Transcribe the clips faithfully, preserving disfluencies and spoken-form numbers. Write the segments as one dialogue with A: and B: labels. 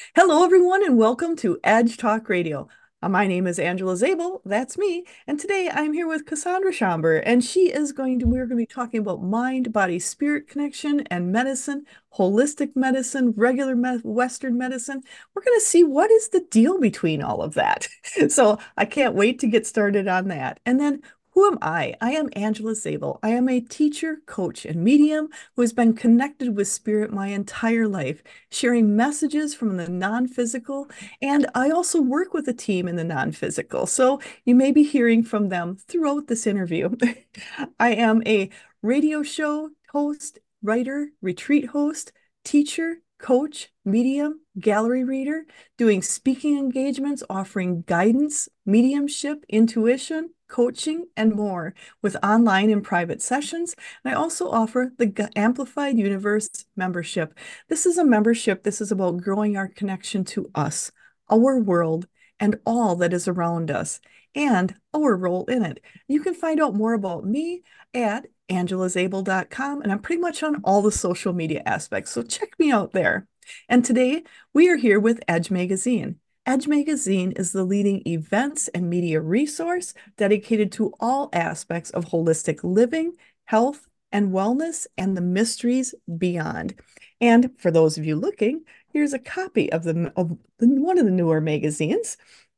A: Hello, everyone, and welcome to Edge Talk Radio. Uh, my name is Angela Zabel. That's me. And today I'm here with Cassandra Schomburg, and she is going to, we're going to be talking about mind, body, spirit connection and medicine, holistic medicine, regular me Western medicine. We're going to see what is the deal between all of that. So I can't wait to get started on that. And then who am I? I am Angela Zabel. I am a teacher, coach, and medium who has been connected with spirit my entire life, sharing messages from the non-physical. And I also work with a team in the non-physical. So you may be hearing from them throughout this interview. I am a radio show host, writer, retreat host, teacher, coach, medium, gallery reader, doing speaking engagements, offering guidance, mediumship, intuition, coaching, and more with online and private sessions. And I also offer the Amplified Universe membership. This is a membership. This is about growing our connection to us, our world, and all that is around us, and our role in it. You can find out more about me at angela zabel dot com, and I'm pretty much on all the social media aspects, so check me out there. And today we are here with Edge Magazine. Edge Magazine is the leading events and media resource dedicated to all aspects of holistic living, health, and wellness, and the mysteries beyond. And for those of you looking, here's a copy of the of the, one of the newer magazines.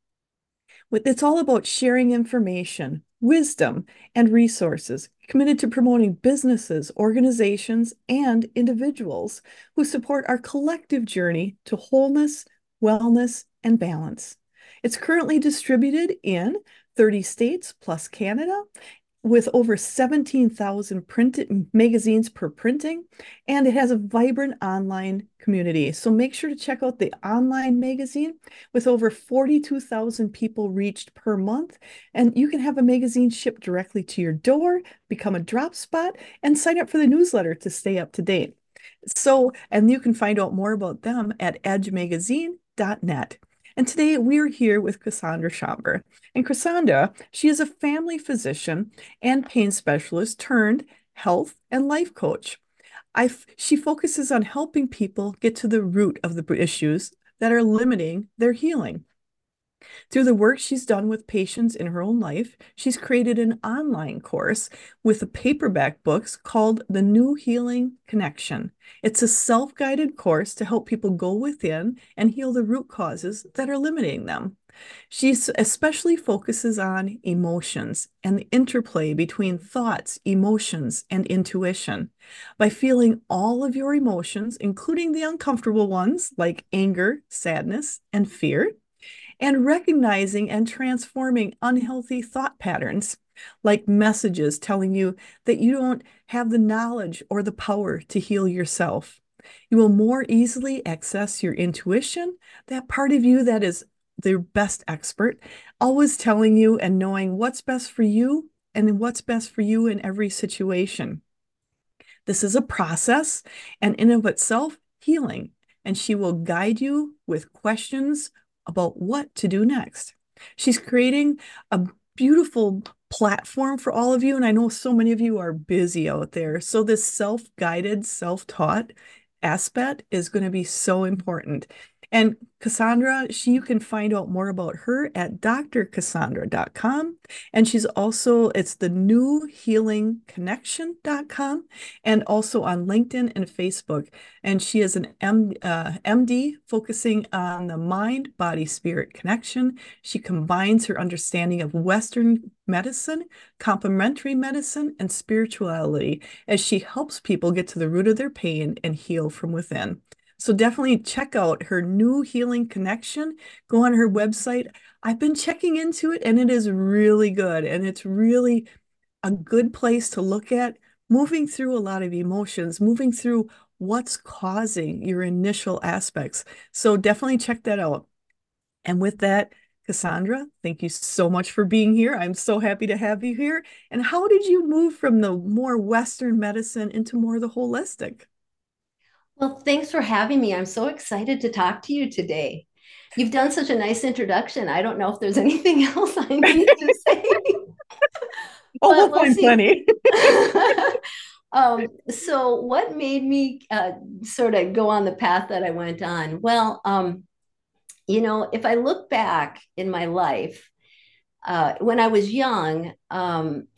A: It's all about sharing information, wisdom, and resources, committed to promoting businesses, organizations, and individuals who support our collective journey to wholeness, wellness, and balance. It's currently distributed in thirty states plus Canada, with over seventeen thousand printed magazines per printing, and it has a vibrant online community. So make sure to check out the online magazine with over forty-two thousand people reached per month. And you can have a magazine shipped directly to your door, become a drop spot, and sign up for the newsletter to stay up to date. So, and you can find out more about them at edge magazine dot net. And today we are here with Cassandra Schomburg. And Cassandra, she is a family physician and pain specialist turned health and life coach. I, she focuses on helping people get to the root of the issues that are limiting their healing. Through the work she's done with patients in her own life, she's created an online course with the paperback books called The New Healing Connection. It's a self-guided course to help people go within and heal the root causes that are limiting them. She especially focuses on emotions and the interplay between thoughts, emotions, and intuition. By feeling all of your emotions, including the uncomfortable ones like anger, sadness, and fear, and recognizing and transforming unhealthy thought patterns, like messages telling you that you don't have the knowledge or the power to heal yourself. You will more easily access your intuition, that part of you that is the best expert, always telling you and knowing what's best for you and what's best for you in every situation. This is a process and in of itself healing, and she will guide you with questions about what to do next. She's creating a beautiful platform for all of you, and I know so many of you are busy out there. So this self-guided, self-taught aspect is going to be so important. And Cassandra, she you can find out more about her at d r cassandra dot com. And she's also, it's the new healing connection dot com, and also on LinkedIn and Facebook. And she is an M, uh, M D focusing on the mind, body, spirit connection. She combines her understanding of Western medicine, complementary medicine, and spirituality as she helps people get to the root of their pain and heal from within. So definitely check out her new healing connection. Go on her website. I've been checking into it and it is really good. And it's really a good place to look at moving through a lot of emotions, moving through what's causing your initial aspects. So definitely check that out. And with that, Cassandra, thank you so much for being here. I'm so happy to have you here. And how did you move from the more Western medicine into more the holistic?
B: Well, thanks for having me. I'm so excited to talk to you today. You've done such a nice introduction. I don't know if there's anything else I need to say,
A: Oh,
B: but
A: we'll
B: we'll
A: find
B: see.
A: plenty.
B: Um, so what made me uh, sort of go on the path that I went on? Well, um, You know, if I look back in my life, uh, when I was young, um,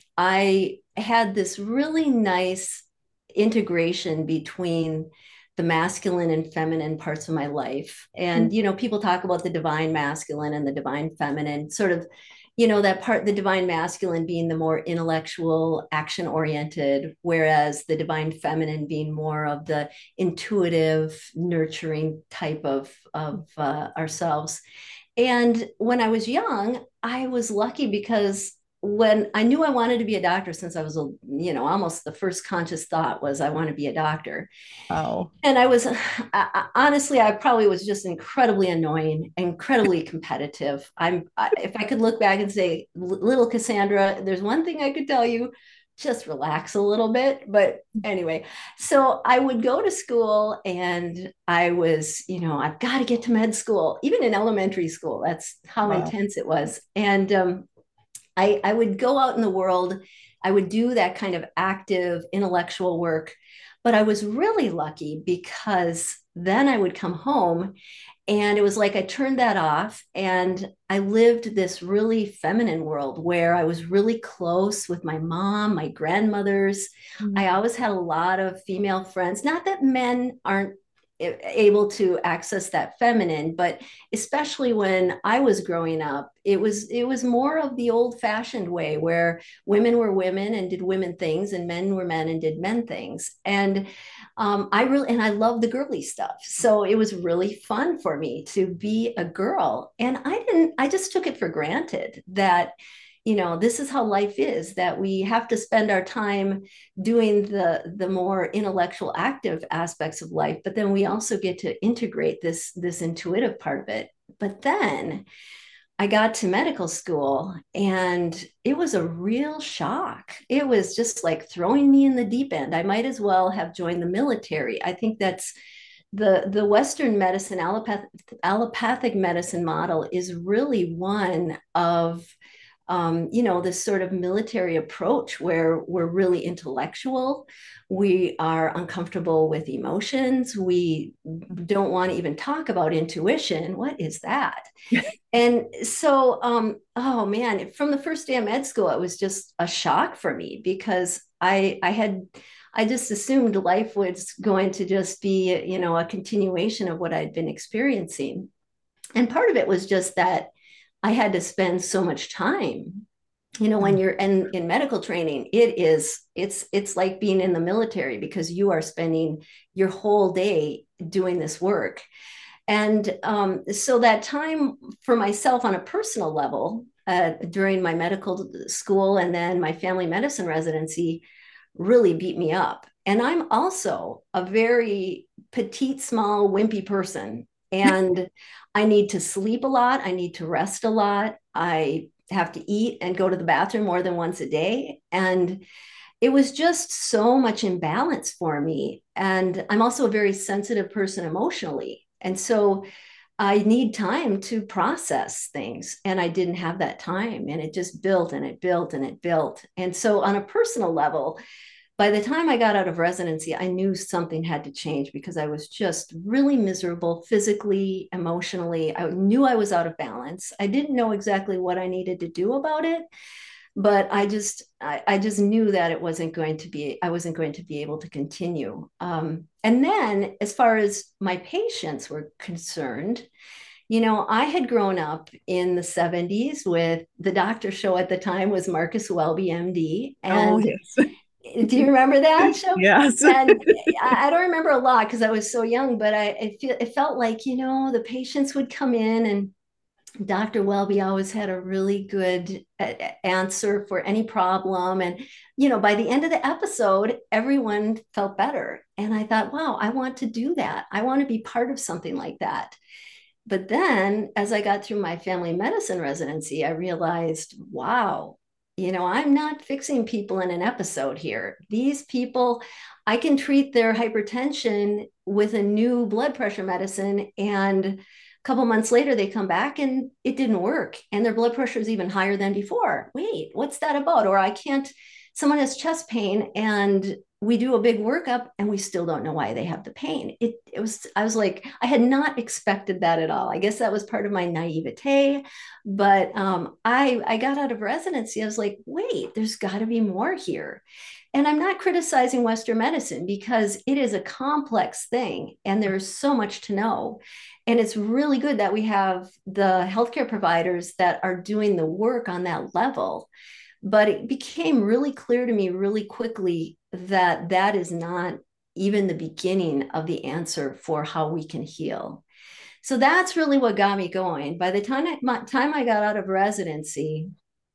B: I had this really nice integration between the masculine and feminine parts of my life. And, you know, people talk about the divine masculine and the divine feminine, sort of, you know, that part, the divine masculine being the more intellectual, action oriented, whereas the divine feminine being more of the intuitive, nurturing type of, of uh, ourselves. And when I was young, I was lucky because when I knew I wanted to be a doctor since I was, a, you know, almost the first conscious thought was I want to be a doctor.
A: Wow.
B: And I was, I, honestly, I probably was just incredibly annoying, incredibly competitive. I'm, I, if I could look back and say, little Cassandra, there's one thing I could tell you, just relax a little bit. But anyway, so I would go to school and I was, you know, I've got to get to med school, even in elementary school. That's how
A: Wow.
B: intense it was. And um, I, I would go out in the world. I would do that kind of active intellectual work. But I was really lucky because then I would come home and it was like I turned that off and I lived this really feminine world where I was really close with my mom, my grandmothers. I always had a lot of female friends. Not that men aren't able to access that feminine, but especially when I was growing up, it was it was more of the old fashioned way where women were women and did women things and men were men and did men things. And um, I really and I love the girly stuff. So it was really fun for me to be a girl. And I didn't, I just took it for granted that, you know, this is how life is, that we have to spend our time doing the the more intellectual active aspects of life, but then we also get to integrate this this intuitive part of it. But then I got to medical school and it was a real shock. It was just like throwing me in the deep end. I might as well have joined the military. I think that's the the Western medicine, allopath, allopathic medicine model is really one of um, you know, this sort of military approach where we're really intellectual. We are uncomfortable with emotions. We don't want to even talk about intuition. What is that? And so, um, oh man, from the first day of med school, it was just a shock for me because I, I had, I just assumed life was going to just be, you know, a continuation of what I'd been experiencing. And part of it was just that I had to spend so much time. You know, when you're in, in medical training, it is, it's, it's like being in the military because you are spending your whole day doing this work. And um, so that time for myself on a personal level uh, during my medical school and then my family medicine residency really beat me up. And I'm also a very petite, small, wimpy person. And I need to sleep a lot. I need to rest a lot. I have to eat and go to the bathroom more than once a day. And it was just so much imbalance for me. And I'm also a very sensitive person emotionally. And so I need time to process things. And I didn't have that time. And it just built and it built and it built. And so, on a personal level, by the time I got out of residency, I knew something had to change because I was just really miserable physically, emotionally. I knew I was out of balance. I didn't know exactly what I needed to do about it, but I just I, I just knew that it wasn't going to be I wasn't going to be able to continue. Um, and then, as far as my patients were concerned, you know, I had grown up in the seventies with the doctor show at the time was Marcus Welby, M D,
A: Oh,
B: and
A: yes.
B: do you remember that show?
A: Yes.
B: And I don't remember a lot because I was so young, but I it, feel, it felt like, you know, the patients would come in and doctor Welby always had a really good uh, answer for any problem. And, you know, by the end of the episode, everyone felt better. And I thought, wow, I want to do that. I want to be part of something like that. But then as I got through my family medicine residency, I realized, wow, you know, I'm not fixing people in an episode here. These people, I can treat their hypertension with a new blood pressure medicine. And a couple months later, they come back and it didn't work. And their blood pressure is even higher than before. Wait, what's that about? Or I can't, someone has chest pain and we do a big workup and we still don't know why they have the pain. It, it was, I was like, I had not expected that at all. I guess that was part of my naivete. But um, I, I got out of residency. I was like, wait, there's got to be more here. And I'm not criticizing Western medicine because it is a complex thing and there's so much to know. And it's really good that we have the healthcare providers that are doing the work on that level. But it became really clear to me really quickly that that is not even the beginning of the answer for how we can heal. So that's really what got me going. By the time I, my, time I got out of residency,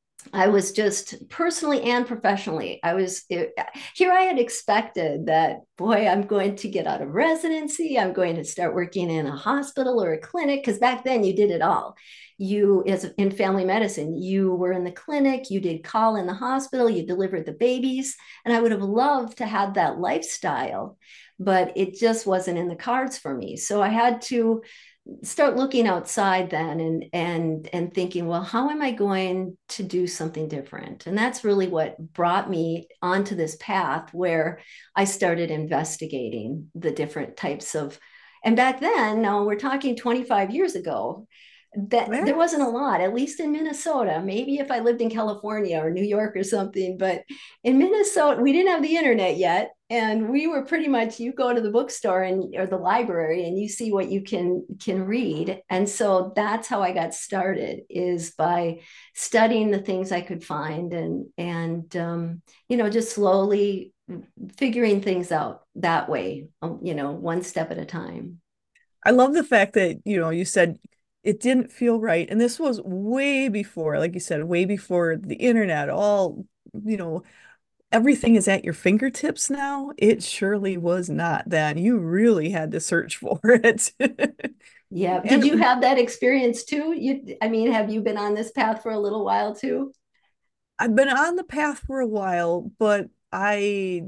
B: I was just personally and professionally, I was it, here. I had expected that, boy, I'm going to get out of residency. I'm going to start working in a hospital or a clinic. Because back then you did it all. You, as in family medicine, you were in the clinic, you did call in the hospital, you delivered the babies. And I would have loved to have that lifestyle, but it just wasn't in the cards for me. So I had to start looking outside then and and and thinking, well, how am I going to do something different? And that's really what brought me onto this path where I started investigating the different types of, and back then, now we're talking twenty-five years ago, that there wasn't a
A: Yes.
B: lot, at least in Minnesota. Maybe if I lived in California or New York or something, but in Minnesota, we didn't have the internet yet. And we were pretty much, you go to the bookstore and or the library and you see what you can can read. And so that's how I got started, is by studying the things I could find and and um, you know, just slowly figuring things out that way, um, you know, one step at a time.
A: I love the fact that, you know, you said it didn't feel right. And this was way before, like you said, way before the internet, all, you know, everything is at your fingertips now. It surely was not then. You really had to search for it.
B: Yeah. Did you
A: And
B: have that experience too? You, I mean, have you been on this path for a little while too?
A: I've been on the path for a while, but I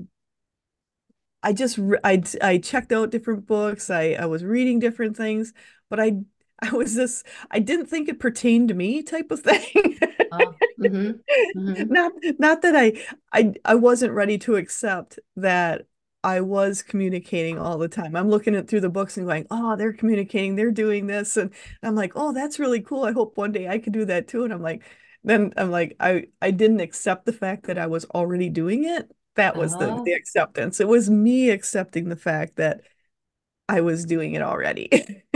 A: I just I I checked out different books. I I was reading different things, but I I was this I didn't think it pertained to me type of thing.
B: Oh, mm-hmm, mm-hmm.
A: Not not that I I I wasn't ready to accept that I was communicating all the time. I'm looking at through the books and going, "Oh, they're communicating, they're doing this." And I'm like, "Oh, that's really cool. I hope one day I could do that too." And I'm like, then I'm like, I I didn't accept the fact that I was already doing it. That was the the
B: Oh,
A: acceptance. It was me accepting the fact that I was doing it already.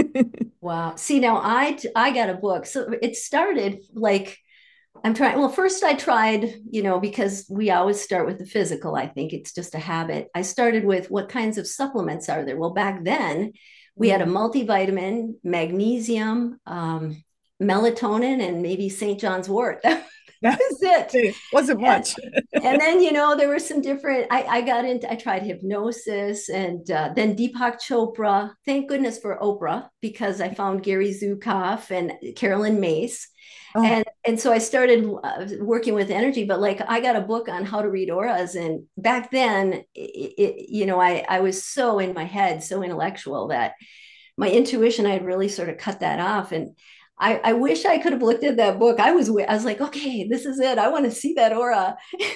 B: wow. See, now I I got a book. So it started like I'm trying. Well, first I tried, you know, because we always start with the physical. I think it's just a habit. I started with what kinds of supplements are there? Well, back then we had a
A: Mm.
B: multivitamin, magnesium, um, melatonin, and maybe Saint John's wort.
A: Yeah,
B: That was it.
A: it wasn't
B: And,
A: much.
B: and then, you know, there were some different, I, I got into, I tried hypnosis and uh, then Deepak Chopra. Thank goodness for Oprah, because I found Gary Zukav and Carolyn Mace.
A: Oh,
B: And, and so I started uh, working with energy, but like I got a book on how to read auras. And back then, it, it, you know, I, I was so in my head, so intellectual that my intuition, I had really sort of cut that off. And I, I wish I could have looked at that book. I was I was like, okay, this is it. I want to see that aura,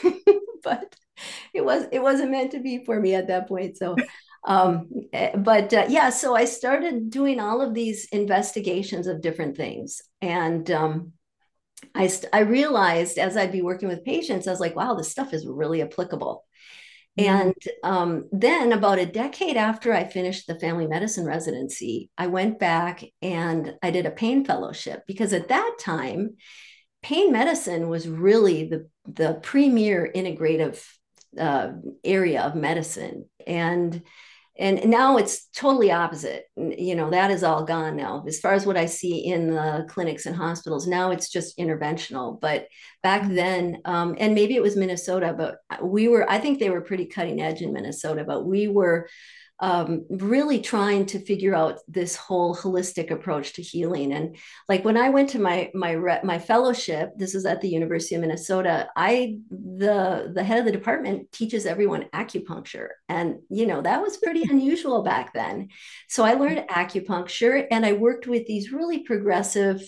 B: but it was it wasn't meant to be for me at that point. So, um, eh, but uh, yeah, so I started doing all of these investigations of different things, and um, I st- I realized as I'd be working with patients, I was like, wow, this stuff is really applicable.
A: mm.
B: And um, then, about a decade after I finished the family medicine residency, I went back and I did a pain fellowship, because at that time, pain medicine was really the, the premier integrative uh, area of medicine. And and now it's totally opposite. You know, that is all gone now as far as what I see in the clinics and hospitals. Now it's just interventional, but back
A: Mm.
B: then, um, and maybe it was Minnesota, but we were, I think they were pretty cutting edge in Minnesota, but we were um, really trying to figure out this whole holistic approach to healing. And like when I went to my my my fellowship, this is at the University of Minnesota. I the the head of the department teaches everyone acupuncture, and you know that was pretty unusual back then. So I learned acupuncture, and I worked with these really progressive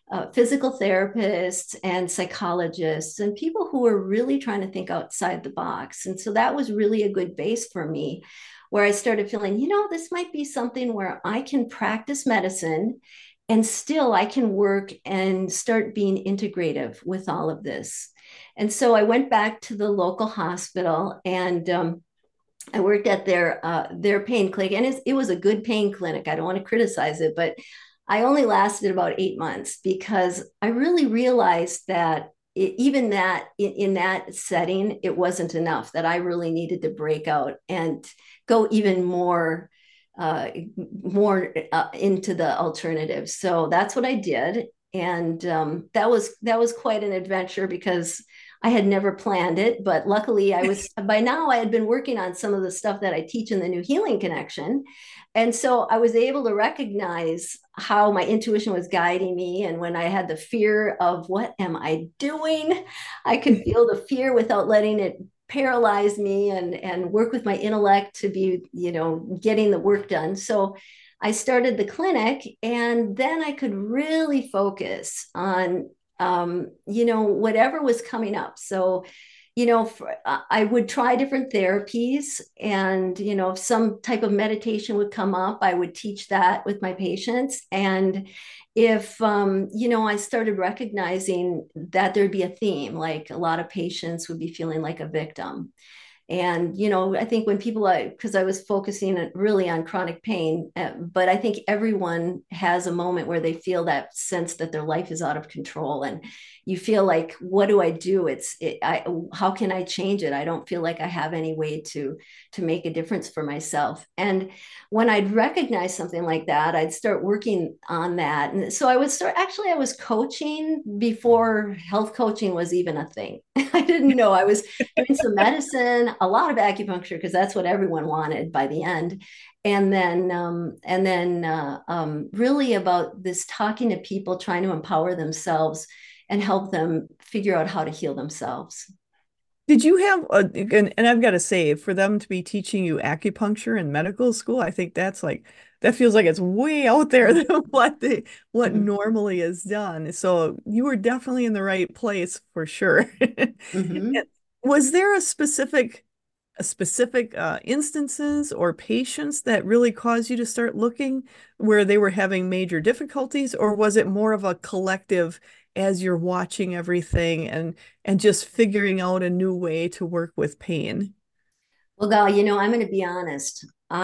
B: uh, physical therapists and psychologists and people who were really trying to think outside the box. And so that was really a good base for me, where I started feeling, you know, this might be something where I can practice medicine and still I can work and start being integrative with all of this. And so I went back to the local hospital, and um, I worked at their uh, their pain clinic, and it, it was a good pain clinic. I don't want to criticize it, but I only lasted about eight months because I really realized that it, even that in, in that setting, it wasn't enough. That I really needed to break out and go even more uh, more uh, into the alternatives. So that's what I did, and um, that was that was quite an adventure because I had never planned it, but luckily I was by now I had been working on some of the stuff that I teach in the New Healing Connection. And so I was able to recognize how my intuition was guiding me. And when I had the fear of what am I doing, I could feel the fear without letting it paralyze me, and, and work with my intellect to be, you know, getting the work done. So I started the clinic, and then I could really focus on um, you know, whatever was coming up. So, you know, for, I would try different therapies, and, you know, if some type of meditation would come up, I would teach that with my patients. And if, um, you know, I started recognizing that there'd be a theme, like a lot of patients would be feeling like a victim. And, you know, I think when people, because I was focusing really on chronic pain, uh, but I think everyone has a moment where they feel that sense that their life is out of control. And you feel like, what do I do? It's, it, I, how can I change it? I don't feel like I have any way to, to make a difference for myself. And when I'd recognize something like that, I'd start working on that. And so I would start, actually, I was coaching before health coaching was even a thing. I didn't know. I was doing some medicine, a lot of acupuncture, because that's what everyone wanted by the end. And then, um, and then uh, um, really about this talking to people, trying to empower themselves and help them figure out how to heal themselves.
A: Did you have a, and, and I've got to say, for them to be teaching you acupuncture in medical school, I think that's like, that feels like it's way out there than what the what
B: Mm-hmm.
A: normally is done. So you were definitely in the right place for sure.
B: Mm-hmm.
A: Was there a specific a specific uh, instances or patients that really caused you to start looking where they were having major difficulties, or was it more of a collective as you're watching everything and and just figuring out a new way to work with pain?
B: Well, Gal, you know, I'm going to be honest.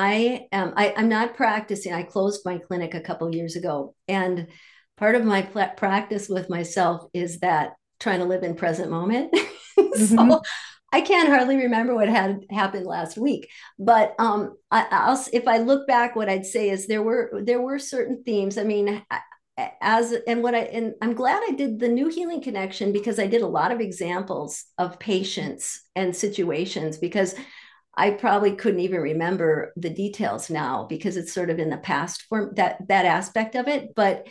B: I am. I, I'm not practicing. I closed my clinic a couple of years ago, and part of my pl- practice with myself is that trying to live in present moment. So
A: Mhm.
B: I can't hardly remember what had happened last week. But um, I, I'll if I look back, what I'd say is there were there were certain themes. I mean, as and what I and I'm glad I did the New Healing Connection because I did a lot of examples of patients and situations because I probably couldn't even remember the details now because it's sort of in the past for that that aspect of it. But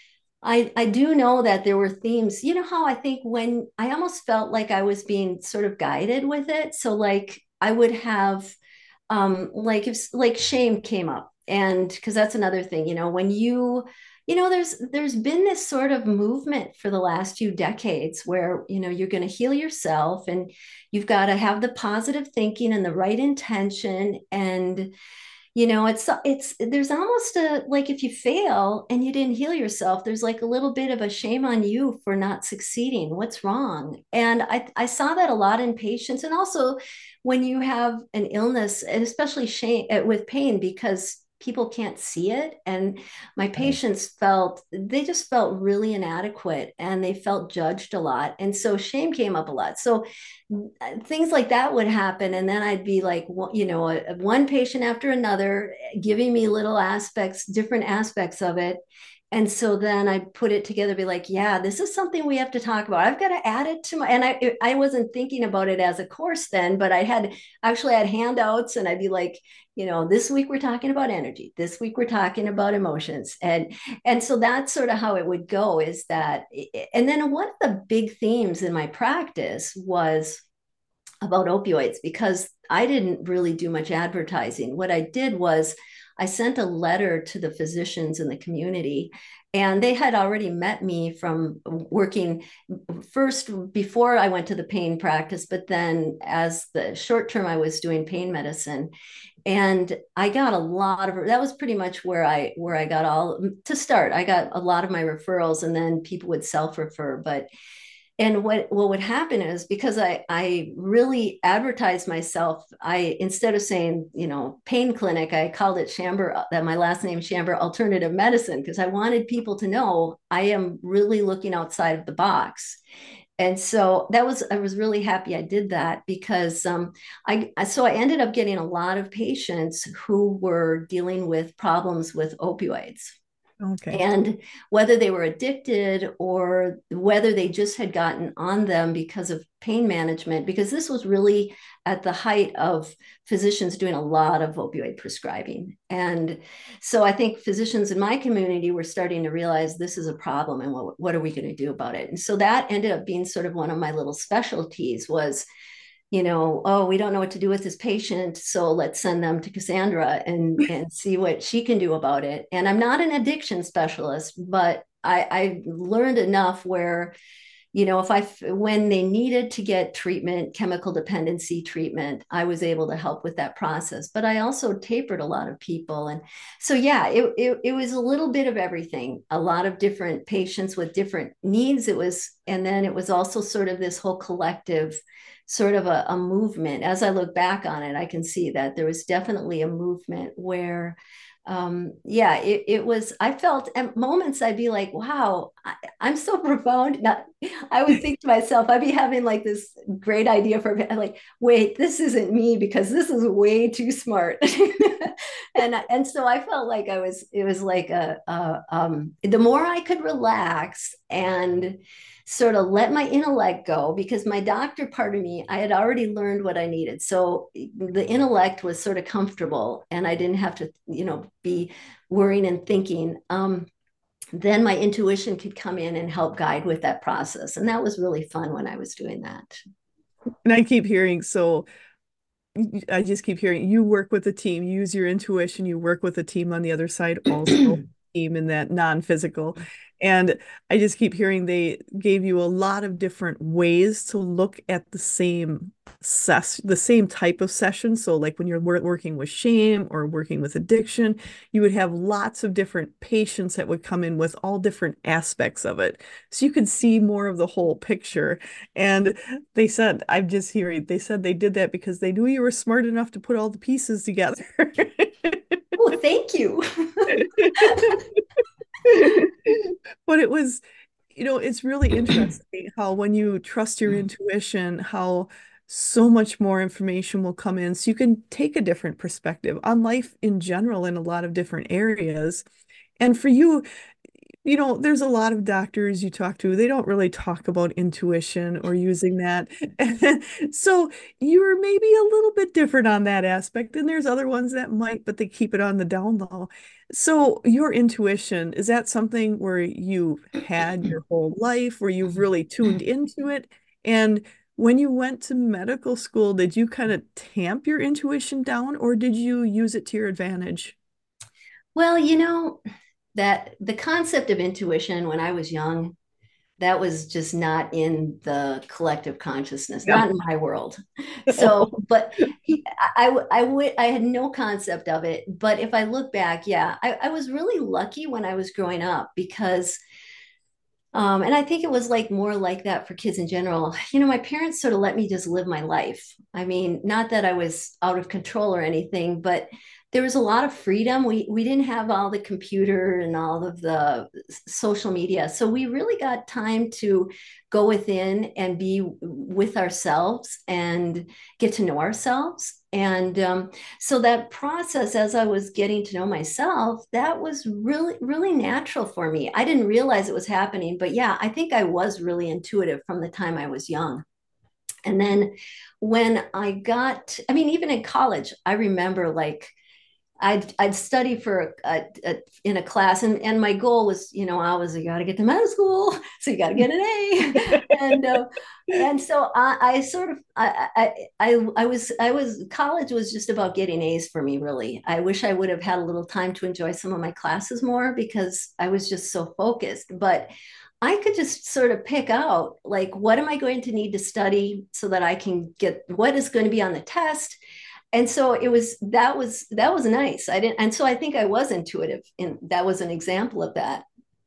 B: I I do know that there were themes. You know how I think when I almost felt like I was being sort of guided with it. So like I would have um like if like shame came up, and because that's another thing, you know, when you you know there's there's been this sort of movement for the last few decades where you know you're going to heal yourself, and you've got to have the positive thinking and the right intention. And you know it's it's there's almost a like if you fail and you didn't heal yourself, there's like a little bit of a shame on you for not succeeding. What's wrong? And i i saw that a lot in patients, and also when you have an illness, and especially shame uh, with pain, because people can't see it. And my
A: Right.
B: patients felt they just felt really inadequate, and they felt judged a lot, and so shame came up a lot. So things like that would happen, and then I'd be like, you know, a, one patient after another giving me little aspects, different aspects of it. And so then I put it together, be like, yeah, this is something we have to talk about. I've got to add it to my, and I I wasn't thinking about it as a course then, but I had actually had handouts, and I'd be like, you know, this week we're talking about energy, this week we're talking about emotions. and and so that's sort of how it would go, is that. And then one of the big themes in my practice was about opioids, because I didn't really do much advertising. What I did was I sent a letter to the physicians in the community, and they had already met me from working first before I went to the pain practice, but then as the short term I was doing pain medicine. And I got a lot of that was pretty much where I where I got all to start. I got a lot of my referrals, and then people would self-refer. But and what what would happen is, because I I really advertised myself, I, instead of saying, you know, pain clinic, I called it Shamber, that my last name Shamber Alternative Medicine, because I wanted people to know I am really looking outside of the box. And so that was, I was really happy I did that, because um, I so I ended up getting a lot of patients who were dealing with problems with opioids,
A: Okay.
B: and whether they were addicted or whether they just had gotten on them because of pain management, because this was really at the height of physicians doing a lot of opioid prescribing. And so I think physicians in my community were starting to realize this is a problem, and what, what are we going to do about it? And so that ended up being sort of one of my little specialties, was, you know, oh, we don't know what to do with this patient, so let's send them to Cassandra and and see what she can do about it. And I'm not an addiction specialist, but I, I learned enough where, you know, if I, when they needed to get treatment, chemical dependency treatment, I was able to help with that process. But I also tapered a lot of people. And so, yeah, it, it, it was a little bit of everything, a lot of different patients with different needs. It was, and then it was also sort of this whole collective sort of a, a movement. As I look back on it, I can see that there was definitely a movement where, um, yeah, it, it was, I felt at moments I'd be like, wow, I, I'm so profound. Not, I would think to myself, I'd be having like this great idea for like, wait, this isn't me, because this is way too smart. and and so I felt like I was, it was like a, a um, the more I could relax and sort of let my intellect go, because my doctor part of me, I had already learned what I needed. So the intellect was sort of comfortable, and I didn't have to, you know, be worrying and thinking. Um, then my intuition could come in and help guide with that process. And that was really fun when I was doing that.
A: And I keep hearing, so I just keep hearing you work with a team, you use your intuition, you work with a team on the other side also, team in that non-physical. And I just keep hearing they gave you a lot of different ways to look at the same ses the same type of session. So like when you're working with shame or working with addiction, you would have lots of different patients that would come in with all different aspects of it. So you could see more of the whole picture. And they said, I'm just hearing, they said they did that because they knew you were smart enough to put all the pieces together.
B: Oh, thank you.
A: But it was, you know, it's really interesting how when you trust your intuition, how so much more information will come in. So you can take a different perspective on life in general in a lot of different areas. And for you, you know, there's a lot of doctors you talk to, they don't really talk about intuition or using that. So you're maybe a little bit different on that aspect. And there's other ones that might, but they keep it on the down low. So your intuition, is that something where you've had your whole life, where you've really tuned into it? And when you went to medical school, did you kind of tamp your intuition down, or did you use it to your advantage?
B: Well, you know, that the concept of intuition when I was young, that was just not in the collective consciousness,
A: Yeah.
B: not in my world. So, but he, I, I would, I had no concept of it. But if I look back, yeah, I, I was really lucky when I was growing up, because, um, and I think it was like more like that for kids in general. You know, my parents sort of let me just live my life. I mean, not that I was out of control or anything, but there was a lot of freedom. We we didn't have all the computer and all of the social media, so we really got time to go within and be with ourselves and get to know ourselves. And um, so that process, as I was getting to know myself, that was really really natural for me. I didn't realize it was happening, but yeah, I think I was really intuitive from the time I was young. And then when I got, I mean, even in college, I remember like I'd I'd study for a, a, in a class, and and my goal was, you know, I was you got to get to medical school, so you got to get an A, and uh, and so I, I sort of I, I I I was I was college was just about getting A's for me, really. I wish I would have had a little time to enjoy some of my classes more because I was just so focused, but I could just sort of pick out like what am I going to need to study so that I can get what is going to be on the test. And so it was that was that was nice. I didn't, and so I think I was intuitive, and that was an example of that.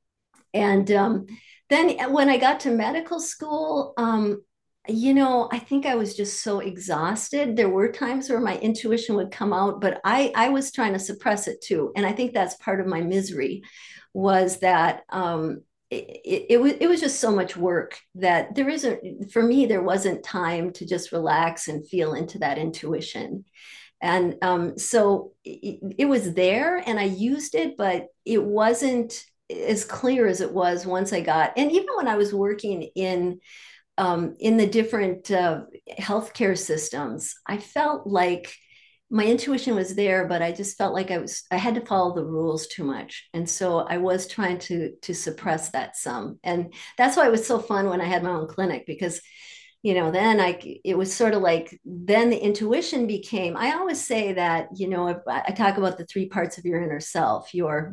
B: And um, then when I got to medical school, um, you know, I think I was just so exhausted. There were times where my intuition would come out, but I I was trying to suppress it too. And I think that's part of my misery was that um, it, it, it was it was just so much work that there isn't for me there wasn't time to just relax and feel into that intuition. And um, so it, it was there and I used it, but it wasn't as clear as it was once I got, and even when I was working in um, in the different uh, healthcare systems, I felt like my intuition was there, but I just felt like I was I had to follow the rules too much, and so I was trying to to suppress that some, and that's why it was so fun when I had my own clinic because you know then I it was sort of like then the intuition became. I always say that you know if I talk about the three parts of your inner self, your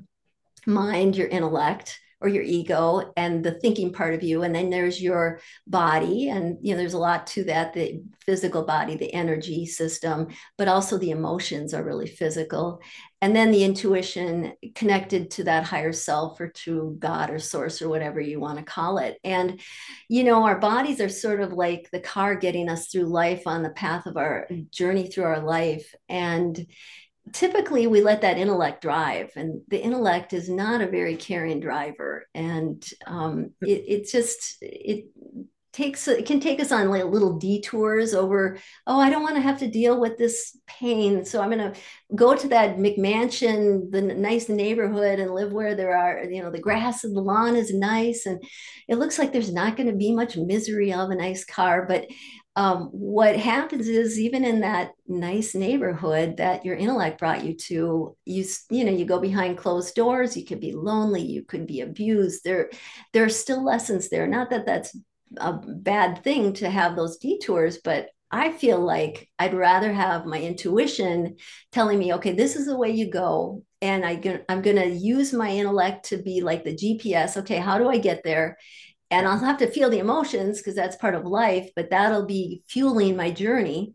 B: mind, your intellect or your ego, and the thinking part of you. And then there's your body. And, you know, there's a lot to that, the physical body, the energy system, but also the emotions are really physical. And then the intuition connected to that higher self or to God or source or whatever you want to call it. And, you know, our bodies are sort of like the car getting us through life on the path of our journey through our life. And typically we let that intellect drive, and the intellect is not a very caring driver, and um, it, it just it takes it can take us on like little detours over, oh, I don't want to have to deal with this pain, so I'm going to go to that McMansion, the nice neighborhood, and live where there are, you know, the grass and the lawn is nice, and it looks like there's not going to be much misery of a nice car. But um, what happens is even in that nice neighborhood that your intellect brought you to, you you know you go behind closed doors, you could be lonely, you could be abused. There there are still lessons there, not that that's a bad thing to have those detours, but I feel like I'd rather have my intuition telling me, okay, this is the way you go, and I, I'm going to use my intellect to be like the G P S. Okay, how do I get there? And I'll have to feel the emotions because that's part of life, but that'll be fueling my journey.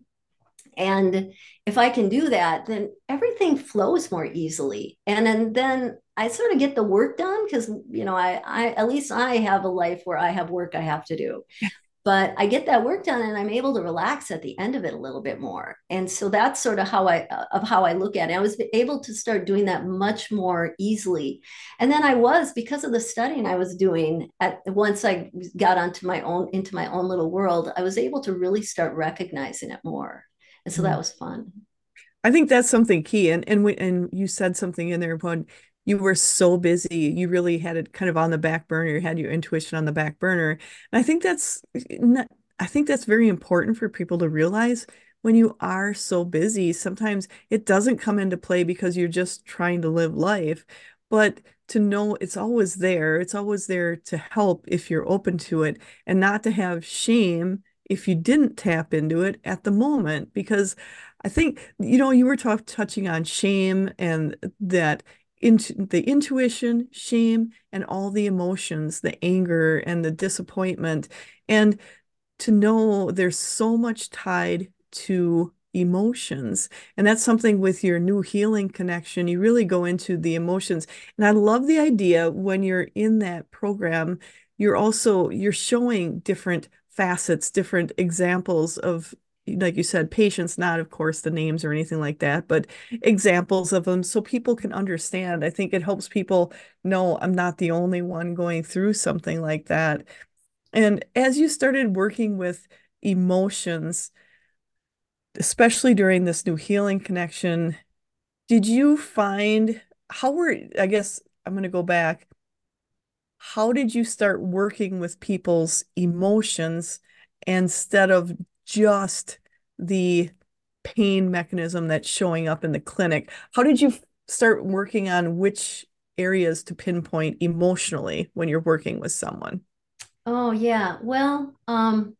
B: And if I can do that, then everything flows more easily. And, and then I sort of get the work done because, you know, I, I, at least I have a life where I have work I have to do, but I get that work done and I'm able to relax at the end of it a little bit more. And so that's sort of how I uh, of how I look at it. I was able to start doing that much more easily. And then I was, because of the studying I was doing at once I got onto my own into my own little world, I was able to really start recognizing it more. And so that
A: Mhm.
B: was fun.
A: I think that's something key. And and we, and you said something in there when you were so busy, you really had it kind of on the back burner. You had your intuition on the back burner. And I think that's not, I think that's very important for people to realize when you are so busy. Sometimes it doesn't come into play because you're just trying to live life, but to know it's always there. It's always there to help if you're open to it, and not to have shame if you didn't tap into it at the moment. Because I think, you know, you were talk, touching on shame and that into the intuition, shame, and all the emotions, the anger and the disappointment. And to know there's so much tied to emotions. And that's something with your new healing connection. You really go into the emotions. And I love the idea when you're in that program, you're also you're showing different facets, different examples of, like you said, patients, not of course the names or anything like that, but examples of them so people can understand. I think it helps people know I'm not the only one going through something like that. And as you started working with emotions, especially during this new healing connection, did you find how were, I guess I'm going to go back, how did you start working with people's emotions instead of just the pain mechanism that's showing up in the clinic. How did you start working on which areas to pinpoint emotionally when you're working with someone?
B: Oh yeah. Well, um,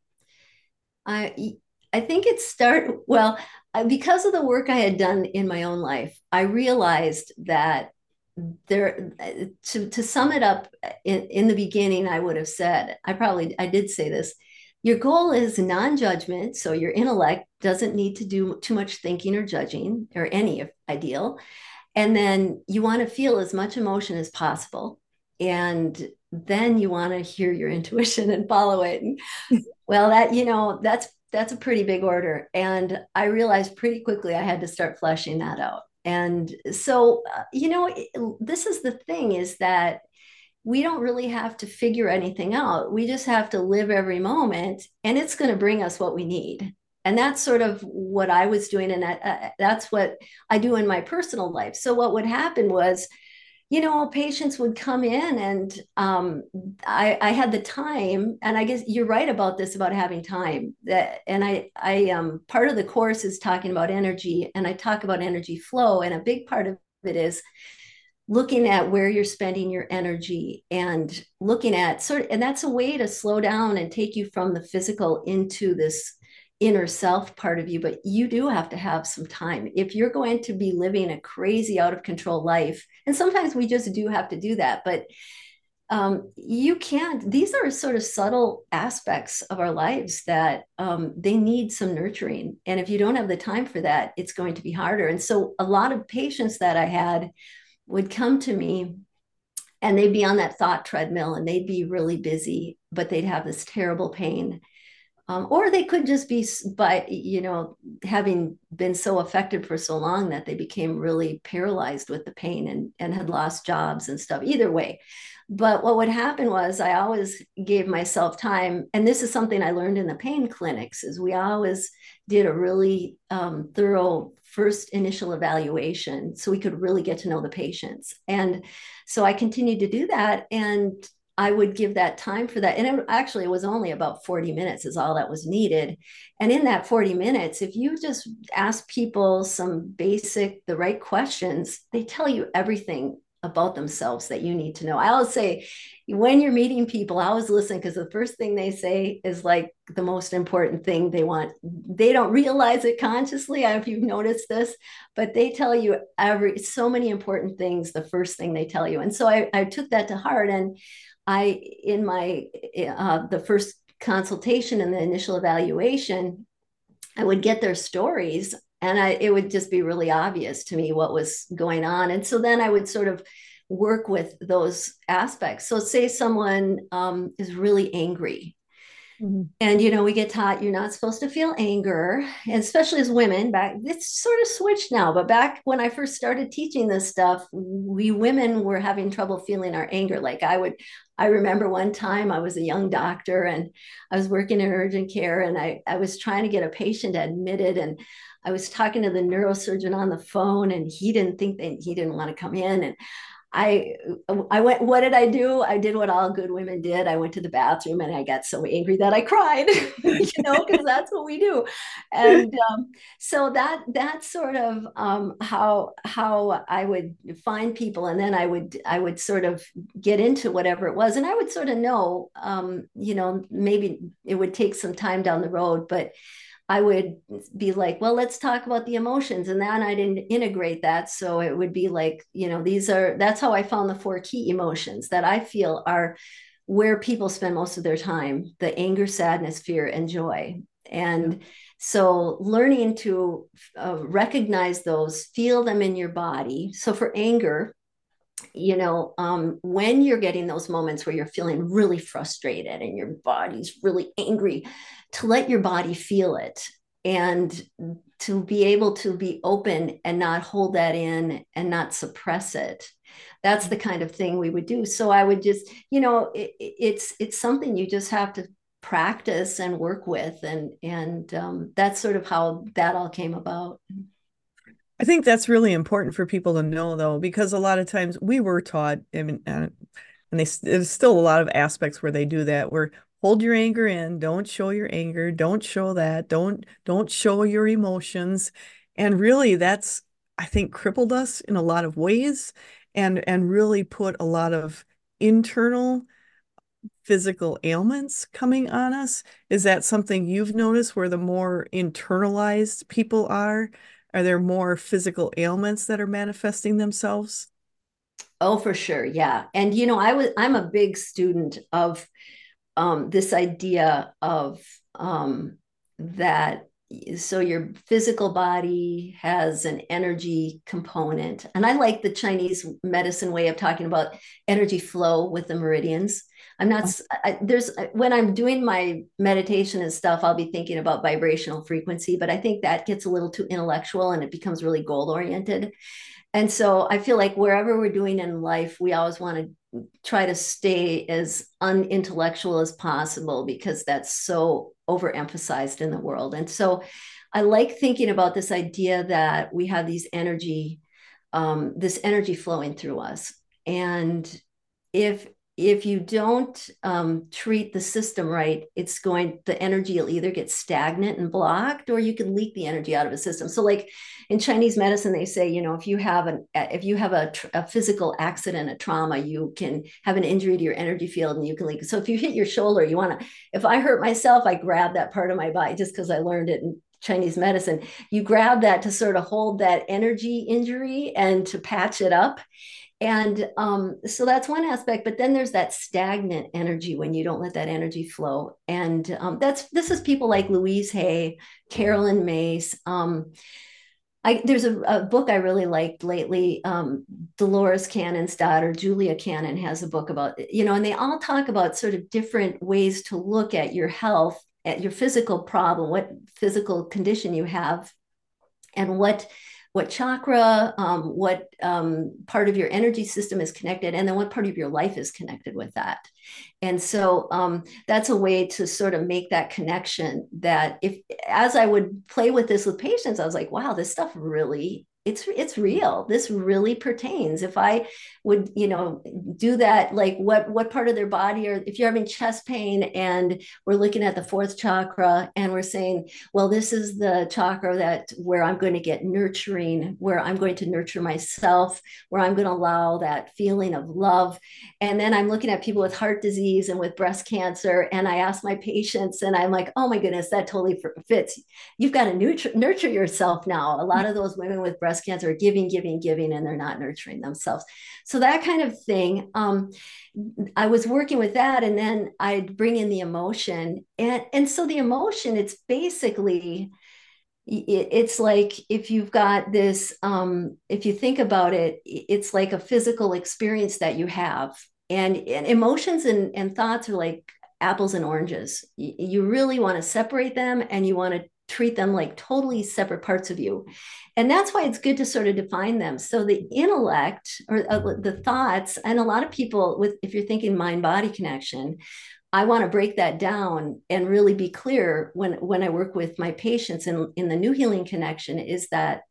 B: I I think it started well I- because of the work I had done in my own life. I realized that there to to sum it up in, in the beginning, I would have said, I probably I did say this. Your goal is non-judgment, so your intellect doesn't need to do too much thinking or judging or any ideal. And then you want to feel as much emotion as possible. And then you want to hear your intuition and follow it. And well, that, you know, that's that's a pretty big order. And I realized pretty quickly I had to start fleshing that out. And so, uh, you know, it, this is the thing is that we don't really have to figure anything out. We just have to live every moment, and it's going to bring us what we need. And that's sort of what I was doing. And that, uh, that's what I do in my personal life. So, what would happen was, you know, patients would come in and um, I, I had the time, and I guess you're right about this about having time. That, and I, I, um, part of the course is talking about energy, and I talk about energy flow, and a big part of it is looking at where you're spending your energy and looking at sort of, and that's a way to slow down and take you from the physical into this inner self part of you. But you do have to have some time if you're going to be living a crazy out of control life, and sometimes we just do have to do that. But um, you can't, these are sort of subtle aspects of our lives that um, they need some nurturing, and if you don't have the time for that, it's going to be harder. And so a lot of patients that I had would come to me, and they'd be on that thought treadmill, and they'd be really busy, but they'd have this terrible pain. Um, or they could just be by, you know, having been so affected for so long that they became really paralyzed with the pain, and, and had lost jobs and stuff. Either way. But what would happen was I always gave myself time. And this is something I learned in the pain clinics is we always did a really um, thorough first initial evaluation so we could really get to know the patients. And so I continued to do that. And I would give that time for that. And it actually it was only about forty minutes is all that was needed. And in that forty minutes, if you just ask people some basic, the right questions, they tell you everything about themselves that you need to know. I always say, when you're meeting people, I always listen, because the first thing they say is like the most important thing they want. They don't realize it consciously. I don't know if you've noticed this, but they tell you every so many important things the first thing they tell you. And so I, I took that to heart. And I, in my, uh, the first consultation and the initial evaluation, I would get their stories, and I, it would just be really obvious to me what was going on. And so then I would sort of work with those aspects. So say someone um, is really angry,
A: Mm-hmm.
B: and you know, we get taught you're not supposed to feel anger, and especially as women. Back, it's sort of switched now, but back when I first started teaching this stuff, we women were having trouble feeling our anger. Like I would, I remember one time I was a young doctor, and I was working in urgent care, and I, I was trying to get a patient admitted, and I was talking to the neurosurgeon on the phone, and he didn't think that he didn't want to come in. And I I went, what did I do? I did what all good women did. I went to the bathroom, and I got so angry that I cried, you know, because that's what we do. And um, so that that's sort of um, how how I would find people, and then I would I would sort of get into whatever it was, and I would sort of know, um, you know, maybe it would take some time down the road, but I would be like, well, let's talk about the emotions. And then I didn't integrate that. So it would be like, you know, these are, that's how I found the four key emotions that I feel are where people spend most of their time: the anger, sadness, fear, and joy.
A: Yeah.
B: And so learning to uh, recognize those, feel them in your body. So for anger, you know, um, when you're getting those moments where you're feeling really frustrated and your body's really angry, to let your body feel it, and to be able to be open and not hold that in and not suppress it. That's the kind of thing we would do. So I would just, you know, it, it's it's something you just have to practice and work with, and and um, that's sort of how that all came about.
A: I think that's really important for people to know, though, because a lot of times we were taught, I mean, uh, and they, there's still a lot of aspects where they do that, where hold your anger in. Don't show your anger. Don't show that. Don't don't show your emotions. And really that's I think crippled us in a lot of ways and and really put a lot of internal physical ailments coming on us. Is that something you've noticed where the more internalized people are, are there more physical ailments that are manifesting themselves?
B: Oh, for sure. Yeah. And you know, I was I'm a big student of um, this idea of um, that. So your physical body has an energy component, and I like the Chinese medicine way of talking about energy flow with the meridians. I'm not I, there's when I'm doing my meditation and stuff, I'll be thinking about vibrational frequency, but I think that gets a little too intellectual and it becomes really goal oriented. And so I feel like wherever we're doing in life, we always want to try to stay as unintellectual as possible because that's so overemphasized in the world. And so I like thinking about this idea that we have these energy, um, this energy flowing through us. And if if you don't um, treat the system right, it's going the energy will either get stagnant and blocked, or you can leak the energy out of a system. So, like in Chinese medicine, they say, you know, if you have an if you have a, a physical accident, a trauma, you can have an injury to your energy field, and you can leak. So, if you hit your shoulder, you want to. If I hurt myself, I grab that part of my body just because I learned it in Chinese medicine. You grab that to sort of hold that energy injury and to patch it up. And um, so that's one aspect, but then there's that stagnant energy when you don't let that energy flow. And um, that's this is people like Louise Hay, Carolyn Mace. Um, I, there's a, a book I really liked lately. Um, Dolores Cannon's daughter, Julia Cannon, has a book about, you know, and they all talk about sort of different ways to look at your health, at your physical problem, what physical condition you have, and what what chakra, um, what um, part of your energy system is connected, and then what part of your life is connected with that. And so um, that's a way to sort of make that connection that if, as I would play with this with patients, I was like, wow, this stuff really it's it's real. This really pertains. If I would, you know, do that, like what what part of their body, or if you're having chest pain and we're looking at the fourth chakra and we're saying, well, this is the chakra that where I'm going to get nurturing, where I'm going to nurture myself, where I'm going to allow that feeling of love. And then I'm looking at people with heart disease and with breast cancer, and I ask my patients, and I'm like, oh my goodness, that totally fits. You've got to nurture, nurture yourself now. A lot of those women with breast cancer are giving, giving, giving, and they're not nurturing themselves. So that kind of thing. Um, I was working with that, and then I'd bring in the emotion. And, and so the emotion, it's basically, it's like if you've got this, um, if you think about it, it's like a physical experience that you have. And, and emotions and, and thoughts are like apples and oranges. You really want to separate them, and you want to treat them like totally separate parts of you. And that's why it's good to sort of define them. So the intellect, or uh, the thoughts, and a lot of people with, if you're thinking mind body connection, I want to break that down and really be clear when, when I work with my patients in, in the New Healing Connection, is that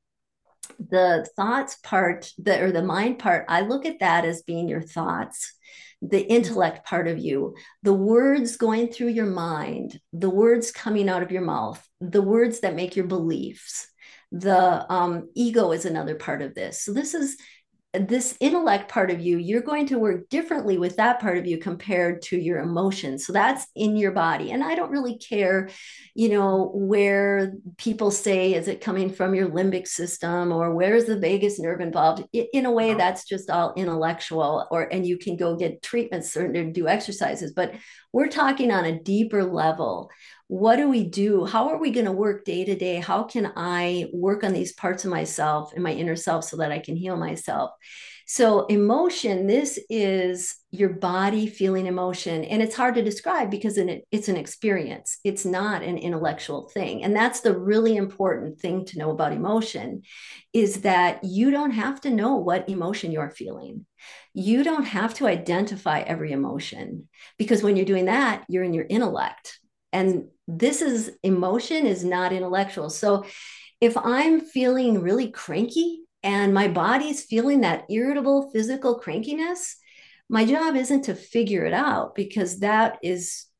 B: the thoughts part, the, or the mind part, I look at that as being your thoughts, the intellect part of you, the words going through your mind, the words coming out of your mouth, the words that make your beliefs. The um, ego is another part of this. So this is this intellect part of you, you're going to work differently with that part of you compared to your emotions. So that's in your body. And I don't really care, you know, where people say, is it coming from your limbic system, or where is the vagus nerve involved? In a way, that's just all intellectual, or, and you can go get treatments or do exercises, but we're talking on a deeper level. What do we do? How are we going to work day to day? How can I work on these parts of myself and my inner self so that I can heal myself? So emotion, this is your body feeling emotion. And it's hard to describe because it's an experience. It's not an intellectual thing. And that's the really important thing to know about emotion, is that you don't have to know what emotion you're feeling. You don't have to identify every emotion, because when you're doing that, you're in your intellect. And this is emotion is not intellectual. So if I'm feeling really cranky and my body's feeling that irritable physical crankiness, my job isn't to figure it out, because that is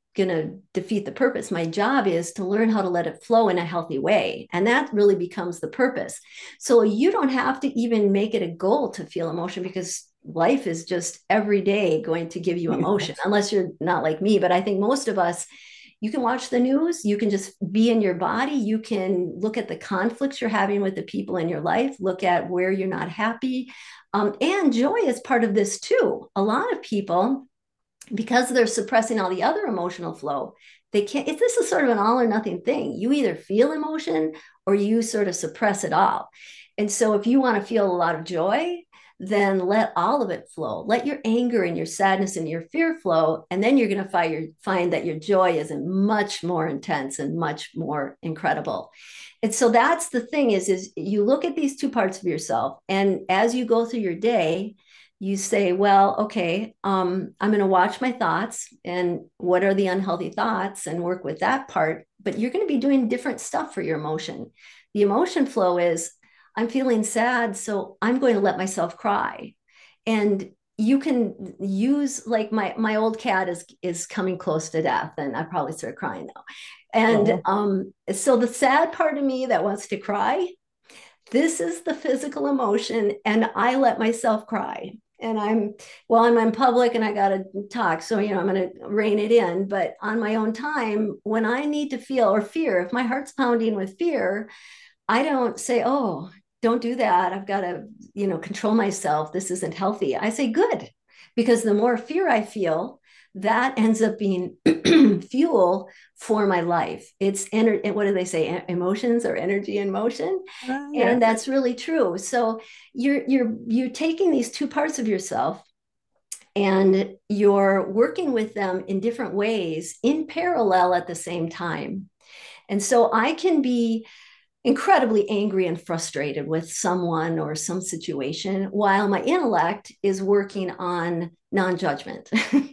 B: going to defeat the purpose. My job is to learn how to let it flow in a healthy way. And that really becomes the purpose. So you don't have to even make it a goal to feel emotion, because life is just every day going to give you emotion, unless you're not like me. But I think most of us, you can watch the news, you can just be in your body, you can look at the conflicts you're having with the people in your life, look at where you're not happy. Um, and joy is part of this too. A lot of people, because they're suppressing all the other emotional flow, they can't, if this is sort of an all or nothing thing, you either feel emotion or you sort of suppress it all. And so if you want to feel a lot of joy, then let all of it flow. Let your anger and your sadness and your fear flow. And then you're going to find, your, find that your joy is much more intense and much more incredible. And so that's the thing is, is you look at these two parts of yourself. And as you go through your day, you say, well, okay, um, I'm going to watch my thoughts and what are the unhealthy thoughts and work with that part. But you're going to be doing different stuff for your emotion. The emotion flow is, I'm feeling sad, so I'm going to let myself cry. And you can use, like, my my old cat is is coming close to death, and I probably start crying now. And
A: Oh,
B: um, so the sad part of me that wants to cry, this is the physical emotion, and I let myself cry. And I'm, well, I'm in public and I got to talk. So, you know, I'm going to rein it in. But on my own time, when I need to feel or fear, if my heart's pounding with fear, I don't say, oh, don't do that. I've got to, you know, control myself. This isn't healthy. I say, good. Because the more fear I feel, that ends up being fuel for my life. It's ener- what do they say? Emotions or energy in motion.
A: uh, yeah.
B: And that's really true. So you're you're you're taking these two parts of yourself and you're working with them in different ways in parallel at the same time. And so I can be incredibly angry and frustrated with someone or some situation, while my intellect is working on non-judgment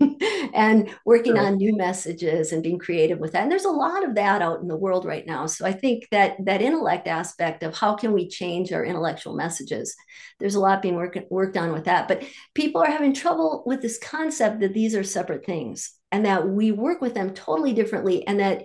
B: and working
A: True.
B: on new messages and being creative with that. And there's a lot of that out in the world right now. So I think that that intellect aspect of how can we change our intellectual messages, there's a lot being work, worked on with that. But people are having trouble with this concept that these are separate things and that we work with them totally differently, and that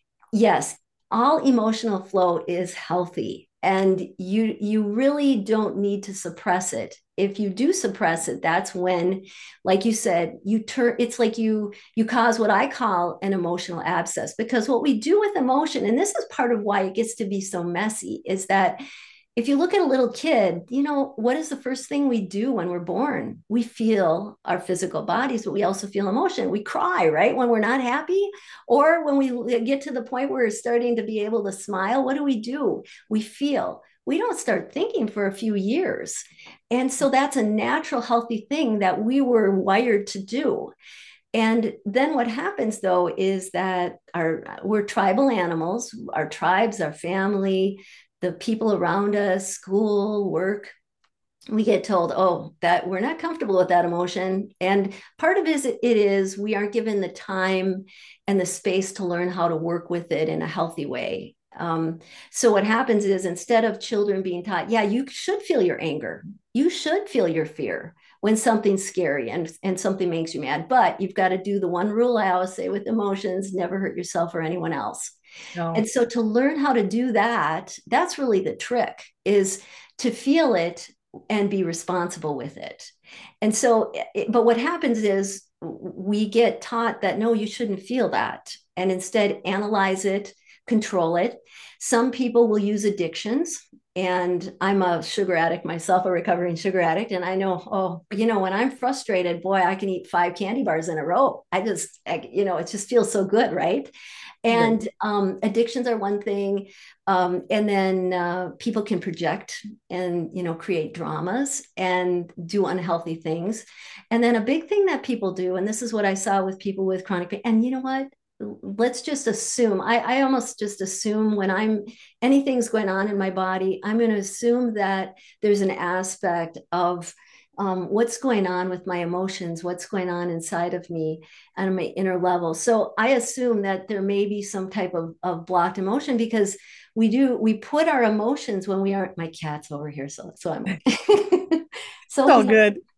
B: yes, all emotional flow is healthy, and you you really don't need to suppress it. If you do suppress it, that's when, like you said, you turn, it's like you you cause what I call an emotional abscess. Because what we do with emotion, and this is part of why it gets to be so messy, is that if you look at a little kid, you know, what is the first thing we do when we're born? We feel our physical bodies, but we also feel emotion. We cry, right? When we're not happy, or when we get to the point where we're starting to be able to smile, what do we do? We feel. We don't start thinking for a few years. And so that's a natural, healthy thing that we were wired to do. And then what happens though is that our we're tribal animals, our tribes, our family, the people around us, school, work, we get told, oh, that we're not comfortable with that emotion. And part of it is, it is we aren't given the time and the space to learn how to work with it in a healthy way. Um, so what happens is, instead of children being taught, yeah, you should feel your anger, you should feel your fear when something's scary and, and something makes you mad, but you've got to do the one rule I always say with emotions: never hurt yourself or anyone else.
A: No.
B: And so to learn how to do that, that's really the trick, is to feel it and be responsible with it. And so, but what happens is we get taught that no, you shouldn't feel that, and instead analyze it, control it. Some people will use addictions. And I'm a sugar addict myself, a recovering sugar addict. And I know, oh, you know, when I'm frustrated, boy, I can eat five candy bars in a row. I just, I, you know, it just feels so good, right?
A: Right.
B: And um, addictions are one thing. Um, and then uh, people can project and, you know, create dramas and do unhealthy things. And then a big thing that people do, and this is what I saw with people with chronic pain, and you know what? Let's just assume, I, I almost just assume when I'm, anything's going on in my body, I'm going to assume that there's an aspect of um, what's going on with my emotions, what's going on inside of me on my inner level. So I assume that there may be some type of, of blocked emotion, because we do, we put our emotions when we aren't, my cat's over here. So, so I'm,
A: It's
B: so
A: all
B: he,
A: good.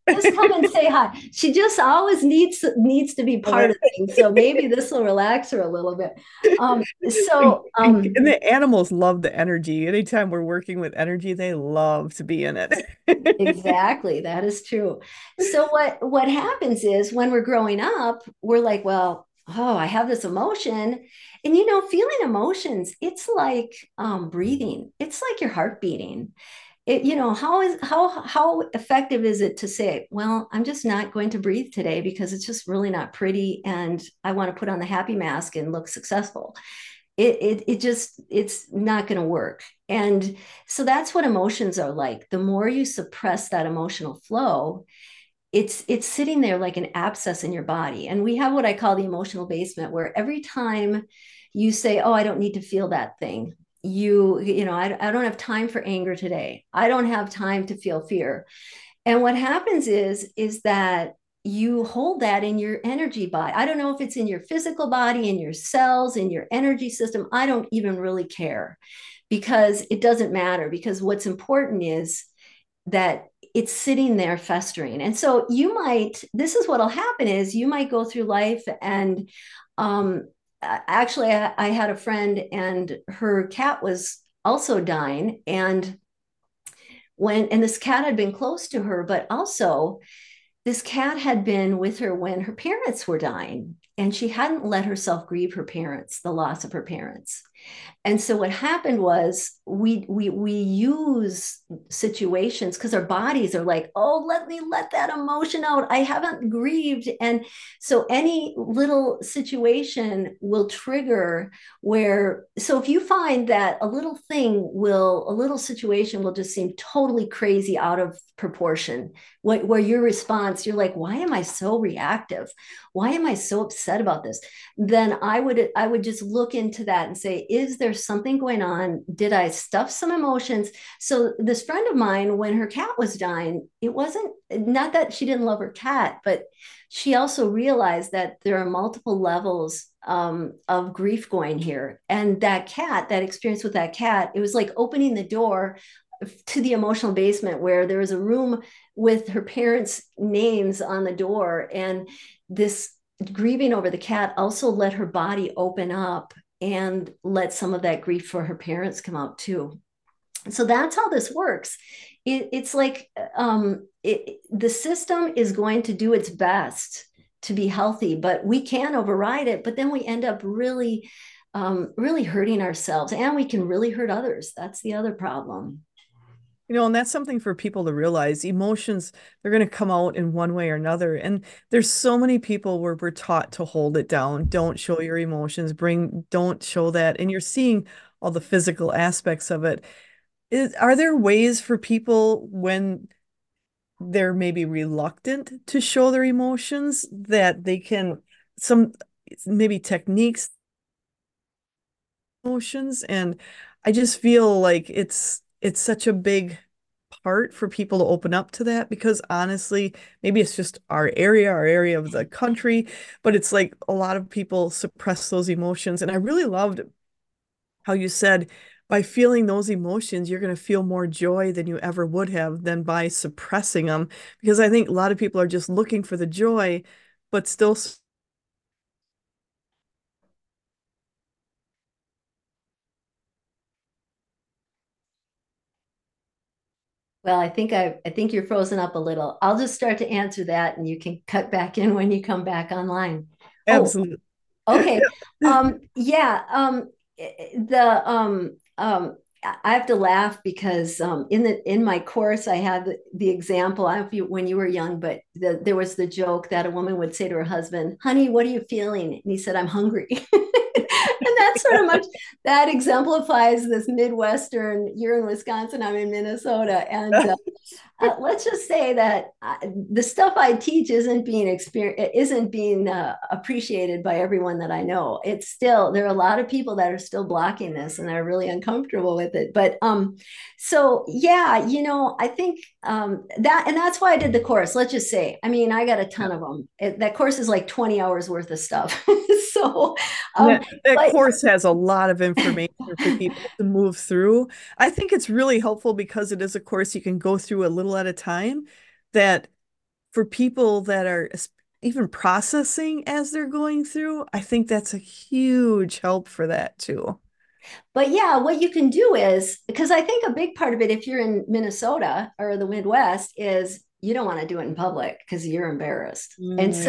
B: Just come and say hi. She just always needs needs to be
A: Love
B: part of
A: it.
B: things. So maybe this will relax her a little bit. Um,
A: And,
B: so
A: and,
B: um,
A: and the animals love the energy. Anytime we're working with energy, they love to be in it.
B: exactly, that is true. So what what happens is when we're growing up, we're like, well, oh, I have this emotion. And you know, feeling emotions, it's like um, breathing. It's like your heart beating. It, you know, how is how how effective is it to say, well, I'm just not going to breathe today because it's just really not pretty and I want to put on the happy mask and look successful. It it it just it's not going to work. And so that's what emotions are like. The more you suppress that emotional flow, it's it's sitting there like an abscess in your body. And we have what I call the emotional basement, where every time you say, oh, I don't need to feel that thing, you you know I, I don't have time for anger today, I don't have time to feel fear. And what happens is is that you hold that in your energy body. I don't know if it's in your physical body, in your cells, in your energy system. I don't even really care, because it doesn't matter, because what's important is that it's sitting there festering. And so you might, this is what'll happen is you might go through life and um, actually I, I had a friend and her cat was also dying. And when, and this cat had been close to her, but also this cat had been with her when her parents were dying, and she hadn't let herself grieve her parents, the loss of her parents. And so what happened was we we we use situations because our bodies are like, oh, let me let that emotion out, I haven't grieved. And so any little situation will trigger where, so if you find that a little thing will, a little situation will just seem totally crazy out of proportion, where, where your response, you're like, why am I so reactive, why am I so upset about this, then I would I would just look into that and say, is there something going on? Did I stuff some emotions? So this friend of mine, when her cat was dying, it wasn't, not that she didn't love her cat, but she also realized that there are multiple levels um, of grief going here. And that cat, that experience with that cat, it was like opening the door to the emotional basement, where there was a room with her parents' names on the door. And this grieving over the cat also let her body open up and let some of that grief for her parents come out too. So that's how this works. It, it's like um, it, the system is going to do its best to be healthy, but we can override it. But then we end up really, um, really hurting ourselves, and we can really hurt others. That's the other problem.
A: You know, and that's something for people to realize. Emotions, they're going to come out in one way or another. And there's so many people where we're taught to hold it down. Don't show your emotions, bring, don't show that. And you're seeing all the physical aspects of it. Is, are there ways for people when they're maybe reluctant to show their emotions that they can, some maybe techniques, emotions? And I just feel like it's it's such a big part for people to open up to that, because honestly, maybe it's just our area, our area of the country, but it's like a lot of people suppress those emotions. And I really loved how you said by feeling those emotions, you're going to feel more joy than you ever would have than by suppressing them. Because I think a lot of people are just looking for the joy, but still.
B: Well, I think I, I think you're frozen up a little. I'll just start to answer that, and you can cut back in when you come back online. Oh,
A: Absolutely.
B: okay. Um, yeah. Um, the um, um, I have to laugh because um, in the in my course I had the, the example. I don't know if you, when you were young, but the, there was the joke that a woman would say to her husband, "Honey, what are you feeling?" And he said, "I'm hungry." And that's sort of much that exemplifies this Midwestern. You're in Wisconsin, I'm in Minnesota, and uh, uh, let's just say that uh, the stuff I teach isn't being exper- isn't being uh, appreciated by everyone that I know. It's still, there are a lot of people that are still blocking this and are really uncomfortable with it. But um, so yeah, you know, I think um, that, and that's why I did the course. Let's just say, I mean, I got a ton of them. It, that course is like twenty hours worth of stuff. So, um,
A: That, that
B: but
A: course has a lot of information for people to move through. I think it's really helpful because it is a course you can go through a little at a time, that for people that are es- even processing as they're going through, I think that's a huge help for that too.
B: But yeah, what you can do is, because I think a big part of it, if you're in Minnesota or the Midwest, is you don't want to do it in public because you're embarrassed. And
A: Mm,
B: so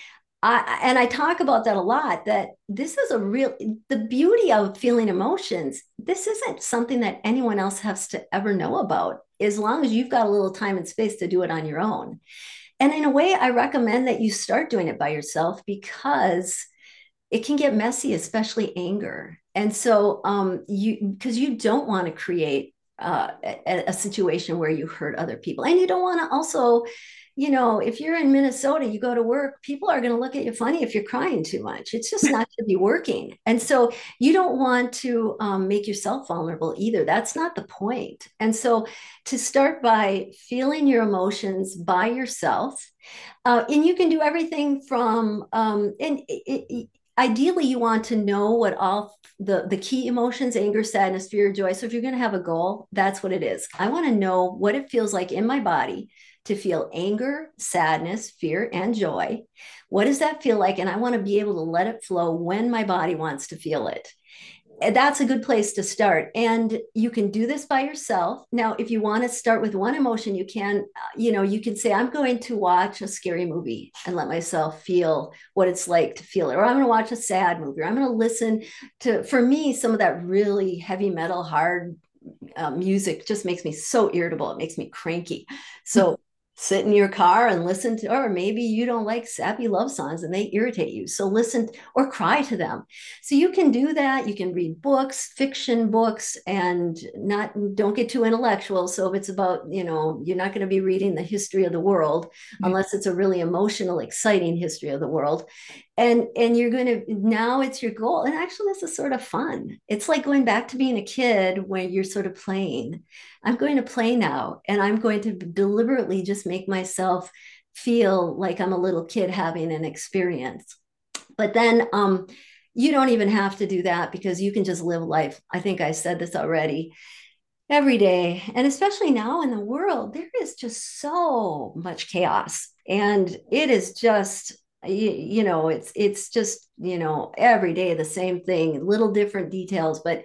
B: I, and I talk about that a lot, that this is a real, the beauty of feeling emotions. This isn't something that anyone else has to ever know about, as long as you've got a little time and space to do it on your own. And in a way, I recommend that you start doing it by yourself, because it can get messy, especially anger. And so um, you, because you don't want to create uh, a, a situation where you hurt other people. And you don't want to also, you know, if you're in Minnesota, you go to work, people are going to look at you funny if you're crying too much. It's just not to be working. And so you don't want to um, make yourself vulnerable either. That's not the point. And so to start by feeling your emotions by yourself, uh, and you can do everything from, um, and it, it, ideally you want to know what all the the key emotions, anger, sadness, fear, joy. So if you're going to have a goal, that's what it is. I want to know what it feels like in my body to feel anger, sadness, fear, and joy. What does that feel like? And I want to be able to let it flow when my body wants to feel it. That's a good place to start. And you can do this by yourself. Now, if you want to start with one emotion, you can, uh, you know, you can say, I'm going to watch a scary movie and let myself feel what it's like to feel it. Or I'm going to watch a sad movie, or I'm going to listen to, for me, some of that really heavy metal, hard uh, music just makes me so irritable. It makes me cranky. So sit in your car and listen to, or maybe you don't like sappy love songs and they irritate you. So listen or cry to them. So you can do that. You can read books, fiction books, and not, don't get too intellectual. So if it's about, you know, you're not going to be reading the history of the world unless it's a really emotional, exciting history of the world. And and you're going to, now it's your goal. And actually this is sort of fun. It's like going back to being a kid when you're sort of playing. I'm going to play now, and I'm going to deliberately just make myself feel like I'm a little kid having an experience. But then um, you don't even have to do that, because you can just live life. I think I said this already, every day. And especially now in the world, there is just so much chaos. And it is just, you, you know, it's it's just, you know, every day the same thing, little different details. But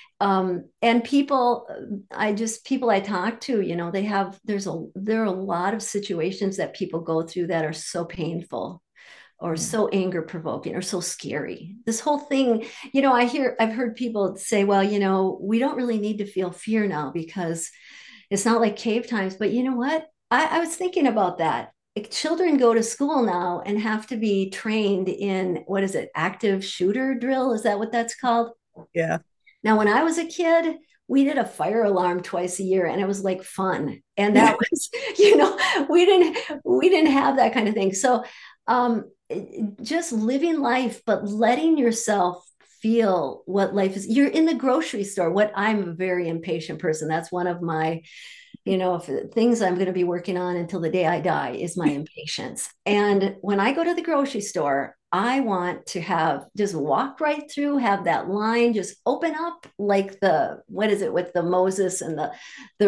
B: um and people, I just, people I talk to, you know, they have, there's a there are a lot of situations that people go through that are so painful, or
A: Yeah.
B: so anger provoking, or so scary. This whole thing, you know, I hear, I've heard people say, well, you know, we don't really need to feel fear now because it's not like cave times. But you know what? I, I was thinking about that. Like, children go to school now and have to be trained in, what is it, active shooter drill? Is that what that's called?
A: Yeah.
B: Now, when I was a kid, we did a fire alarm twice a year, and it was like fun. And that was, you know, we didn't we didn't have that kind of thing. So um just living life, but letting yourself feel what life is. You're in the grocery store. What, I'm a very impatient person. That's one of my, you know, if things I'm going to be working on until the day I die is my impatience. And when I go to the grocery store, I want to have, just walk right through, have that line just open up, like the, what is it with the Moses and the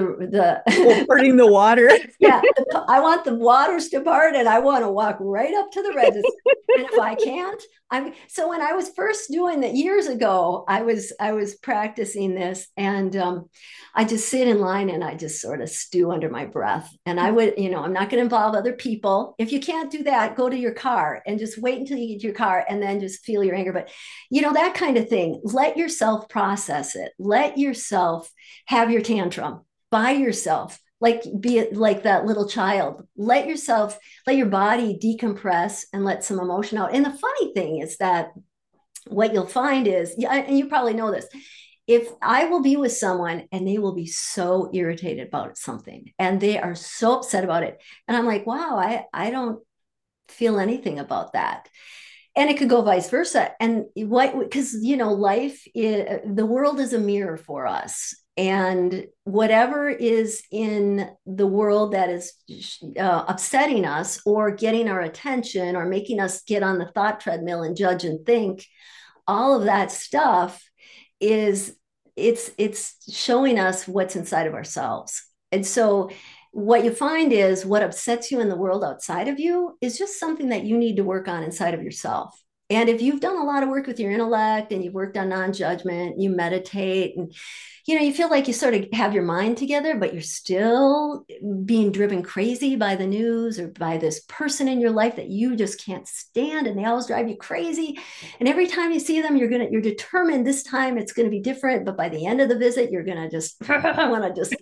B: the
A: Well,
B: the
A: parting the water.
B: yeah, the, I want the waters to part, and I want to walk right up to the register. And if I can't, I'm, so when I was first doing that years ago, I was I was practicing this, and um, I just sit in line and I just sort of stew under my breath. And I would, you know, I'm not going to involve other people. If you can't do that, go to your car and just wait until you get to your car, and then just feel your anger. But you know, that kind of thing. Let yourself process it. Let yourself have your tantrum by yourself, like, be it like that little child. Let yourself, let your body decompress and let some emotion out. And the funny thing is that what you'll find is, yeah, and you probably know this, if I will be with someone and they will be so irritated about something and they are so upset about it, and I'm like, wow, i i don't feel anything about that. And it could go vice versa. And what, because you know, life is, the world is a mirror for us, and whatever is in the world that is uh, upsetting us or getting our attention or making us get on the thought treadmill and judge and think, all of that stuff is, it's it's showing us what's inside of ourselves. And so what you find is what upsets you in the world outside of you is just something that you need to work on inside of yourself. And if you've done a lot of work with your intellect and you've worked on non-judgment, you meditate, and you know, you feel like you sort of have your mind together, but you're still being driven crazy by the news or by this person in your life that you just can't stand, and they always drive you crazy. And every time you see them, you're gonna you're determined this time it's gonna be different. But by the end of the visit, you're gonna just want to just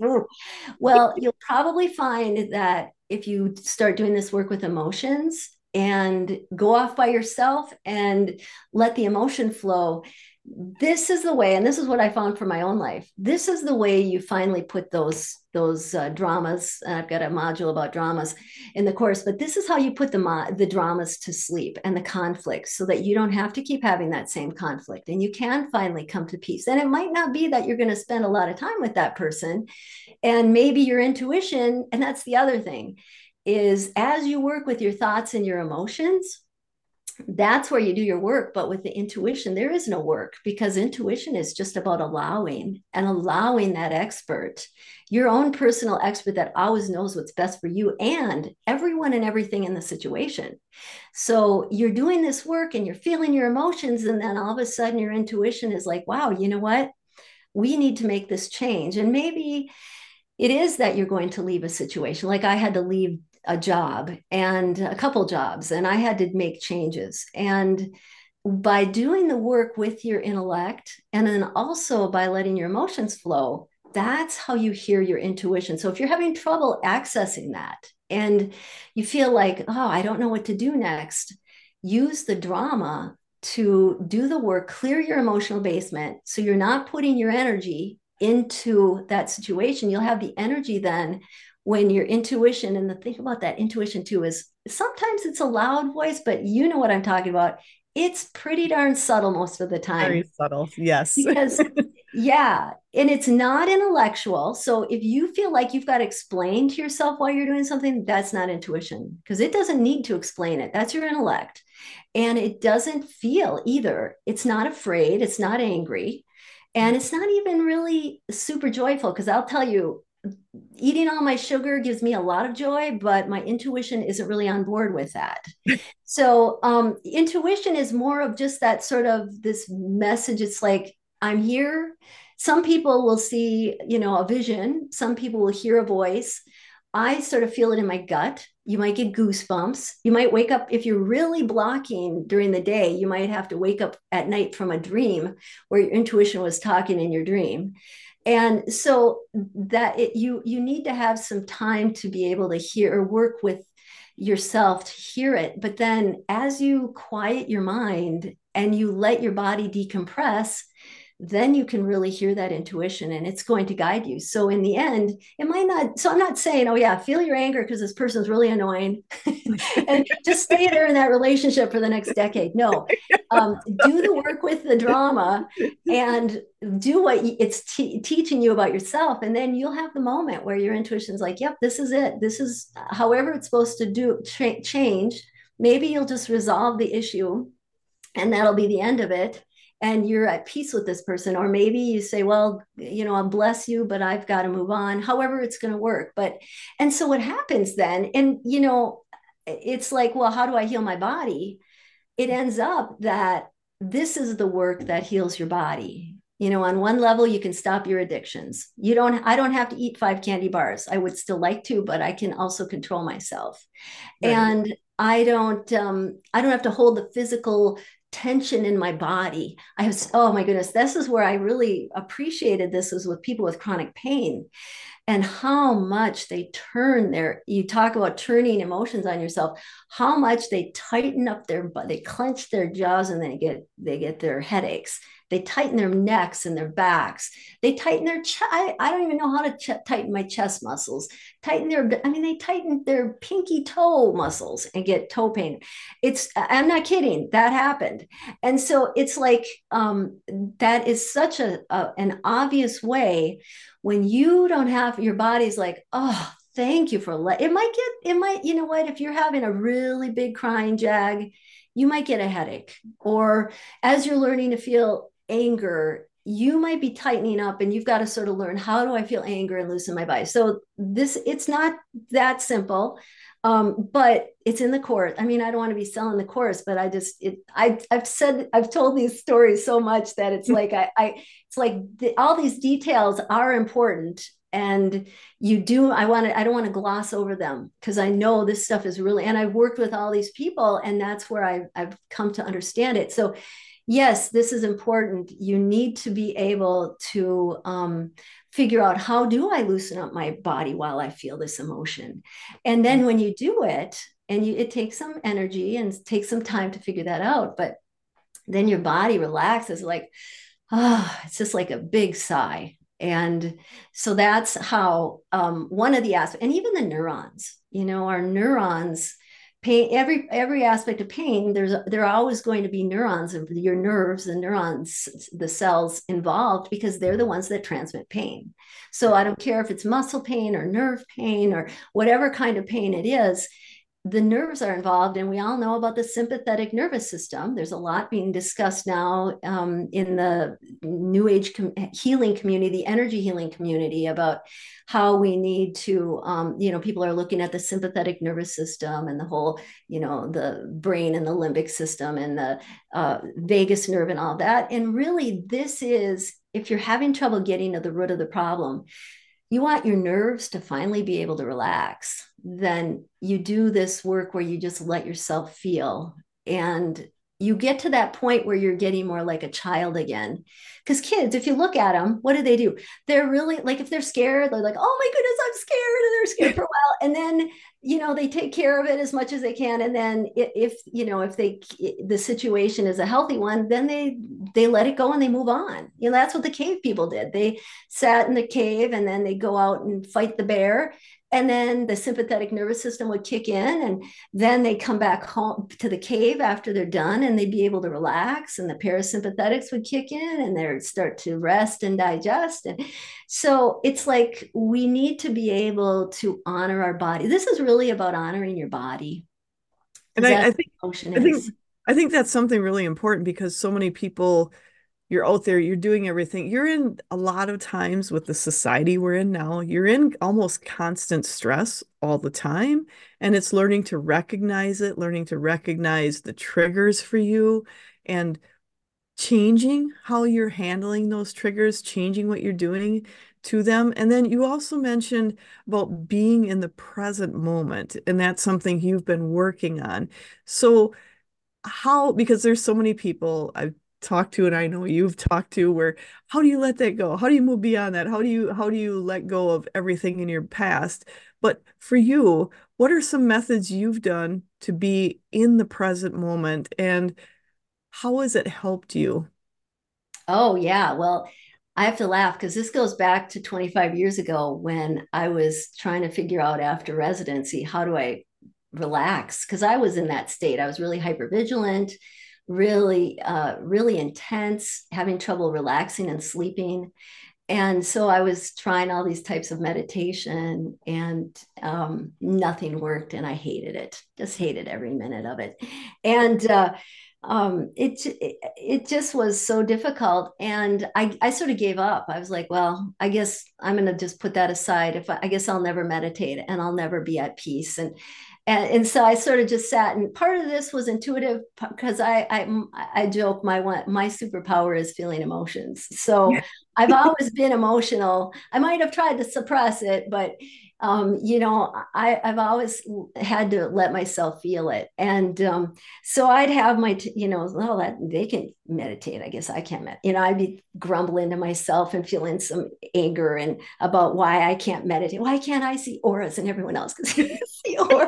B: well, you'll probably find that if you start doing this work with emotions and go off by yourself and let the emotion flow, this is the way, and this is what I found for my own life. This is the way you finally put those those uh, dramas. And I've got a module about dramas in the course, but this is how you put the mo- the dramas to sleep and the conflicts, so that you don't have to keep having that same conflict, and you can finally come to peace. And it might not be that you're going to spend a lot of time with that person, and maybe your intuition. And that's the other thing, is as you work with your thoughts and your emotions, that's where you do your work. But with the intuition, there is no work, because intuition is just about allowing and allowing that expert, your own personal expert that always knows what's best for you and everyone and everything in the situation. So you're doing this work and you're feeling your emotions, and then all of a sudden your intuition is like, wow, you know what? We need to make this change. And maybe it is that you're going to leave a situation. Like I had to leave a job and a couple jobs, and I had to make changes. And by doing the work with your intellect, and then also by letting your emotions flow, that's how you hear your intuition. So if you're having trouble accessing that and you feel like, oh, I don't know what to do next, use the drama to do the work, clear your emotional basement, so you're not putting your energy into that situation. You'll have the energy then when your intuition, and the thing about that intuition too is sometimes it's a loud voice, but you know what I'm talking about. It's pretty darn subtle most of the
A: Very
B: time,
A: subtle. Yes.
B: because yeah, and it's not intellectual. So if you feel like you've got to explain to yourself why you're doing something, that's not intuition, because it doesn't need to explain it. That's your intellect. And it doesn't feel either. It's not afraid, it's not angry, and it's not even really super joyful, because I'll tell you, eating all my sugar gives me a lot of joy, but my intuition isn't really on board with that. So um, intuition is more of just that sort of this message. It's like, I'm here. Some people will see, you know, a vision. Some people will hear a voice. I sort of feel it in my gut. You might get goosebumps. You might wake up, if you're really blocking during the day, you might have to wake up at night from a dream where your intuition was talking in your dream. And so that it, you you need to have some time to be able to hear or work with yourself to hear it. But then as you quiet your mind and you let your body decompress, then you can really hear that intuition, and it's going to guide you. So in the end, it might not, so I'm not saying, oh yeah, feel your anger because this person's really annoying and just stay there in that relationship for the next decade. No, um, do the work with the drama and do what it's te- teaching you about yourself. And then you'll have the moment where your intuition's like, yep, this is it. This is however it's supposed to do ch- change. Maybe you'll just resolve the issue and that'll be the end of it, and you're at peace with this person. Or maybe you say, well, you know, I'll bless you, but I've got to move on, however it's going to work. But and so what happens then, and you know, it's like, well, how do I heal my body? It ends up that this is the work that heals your body. You know, on one level, you can stop your addictions. You don't, I don't have to eat five candy bars. I would still like to, but I can also control myself.
A: Right.
B: And I don't, um, I don't have to hold the physical tension in my body. I have, oh my goodness, this is where I really appreciated this, was with people with chronic pain, and how much they turn their, you talk about turning emotions on yourself, how much they tighten up their, they clench their jaws, and then they get, they get their headaches. They tighten their necks and their backs. They tighten their chest. I, I don't even know how to ch- tighten my chest muscles. Tighten their, I mean, they tighten their pinky toe muscles and get toe pain. It's, I'm not kidding. That happened. And so it's like, um, that is such a, a an obvious way when you don't have, your body's like, oh, thank you for let, it might get, it might, you know what, if you're having a really big crying jag, you might get a headache. Or as you're learning to feel anger, you might be tightening up and you've got to sort of learn, how do I feel anger and loosen my body? So this, it's not that simple. Um, but it's in the course. I mean, I don't want to be selling the course, but I just, it, I, I've said, I've told these stories so much that it's like, I, I it's like the, all these details are important, and you do, I want to, I don't want to gloss over them, because I know this stuff is really, and I've worked with all these people, and that's where I've, I've come to understand it. So yes, this is important. You need to be able to um, figure out, how do I loosen up my body while I feel this emotion? And then when you do it, and you, it takes some energy and takes some time to figure that out, but then your body relaxes, like, ah, oh, it's just like a big sigh. And so that's how um, one of the aspects, and even the neurons, you know, our neurons, pain, every every aspect of pain, there's there are always going to be neurons of your nerves, the neurons, the cells involved, because they're the ones that transmit pain. So I don't care if it's muscle pain or nerve pain or whatever kind of pain it is, the nerves are involved, and we all know about the sympathetic nervous system. There's a lot being discussed now um, in the new age com- healing community, the energy healing community, about how we need to, um, you know, people are looking at the sympathetic nervous system and the whole, you know, the brain and the limbic system and the uh, vagus nerve and all that. And really, this is, if you're having trouble getting to the root of the problem, you want your nerves to finally be able to relax, then you do this work where you just let yourself feel. And you get to that point where you're getting more like a child again. Because kids, if you look at them, what do they do? They're really like, if they're scared, they're like, oh my goodness, I'm scared. And they're scared for a while. And then, you know, they take care of it as much as they can. And then if, you know, if they, the situation is a healthy one, then they, they let it go and they move on. You know, that's what the cave people did. They sat in the cave and then they go out and fight the bear. And then the sympathetic nervous system would kick in, and then they come back home to the cave after they're done, and they'd be able to relax, and the parasympathetics would kick in and they'd start to rest and digest. And so it's like, we need to be able to honor our body. This is really about honoring your body,
A: And
B: because
A: I,
B: that's
A: I think
B: what emotion
A: I think
B: is.
A: I think that's something really important, because so many people, you're out there, you're doing everything. You're in a lot of times with the society we're in now, you're in almost constant stress all the time. And it's learning to recognize it, learning to recognize the triggers for you, and changing how you're handling those triggers, changing what you're doing to them. And then you also mentioned about being in the present moment, and that's something you've been working on. So how, because there's so many people I've talked to, and I know you've talked to, where how do you let that go? How do you move beyond that? How do you how do you let go of everything in your past? But for you, what are some methods you've done to be in the present moment, and how has it helped you?
B: Oh, yeah. Well, I have to laugh because this goes back to twenty-five years ago, when I was trying to figure out, after residency, how do I relax? Because I was in that state. I was really hypervigilant, really, uh, really intense, having trouble relaxing and sleeping. And so I was trying all these types of meditation, and um, nothing worked. And I hated it, just hated every minute of it. And uh, um, it, it, it just was so difficult. And I, I sort of gave up. I was like, well, I guess I'm going to just put that aside. If I, I guess I'll never meditate and I'll never be at peace. And and, and so I sort of just sat, and part of this was intuitive, because I, I I joke, my one my superpower is feeling emotions. So I've always been emotional. I might have tried to suppress it, but um, you know, I, I've always had to let myself feel it. And um, so I'd have my, t- you know, well, that they can meditate. I guess I can't, med-. You know, I'd be grumbling to myself and feeling some anger and about why I can't meditate. Why can't I see auras and everyone else can see auras?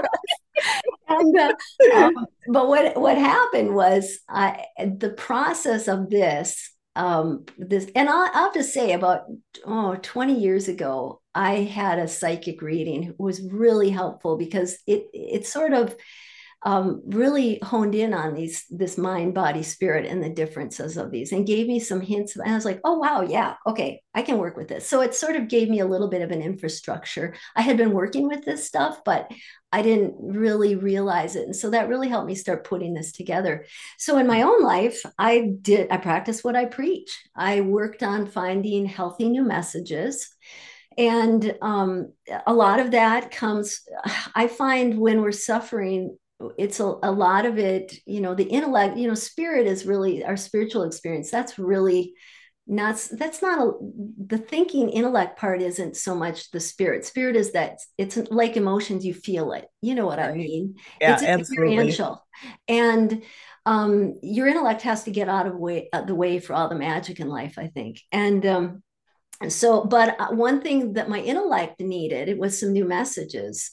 B: And uh, um, but what what happened was, I, the process of this um, this, and I'll, I'll just say, about oh twenty years ago, I had a psychic reading. It was really helpful, because it it sort of um, really honed in on these this mind, body, spirit, and the differences of these, and gave me some hints. And I was like, oh wow, yeah, okay, I can work with this. So it sort of gave me a little bit of an infrastructure. I had been working with this stuff, but I didn't really realize it. And so that really helped me start putting this together. So in my own life, I did, I practiced what I preach. I worked on finding healthy new messages. And um, a lot of that comes, I find when we're suffering, it's a, a lot of it, you know, the intellect, you know, spirit is really our spiritual experience. That's really not, that's not a, the thinking intellect part isn't so much the spirit. Spirit is that it's like emotions, you feel it. You know what I
A: Right.
B: mean?
A: Yeah,
B: It's
A: absolutely.
B: experiential. And um, your intellect has to get out of way, uh, the way for all the magic in life, I think. And um, so, but uh, one thing that my intellect needed, it was some new messages.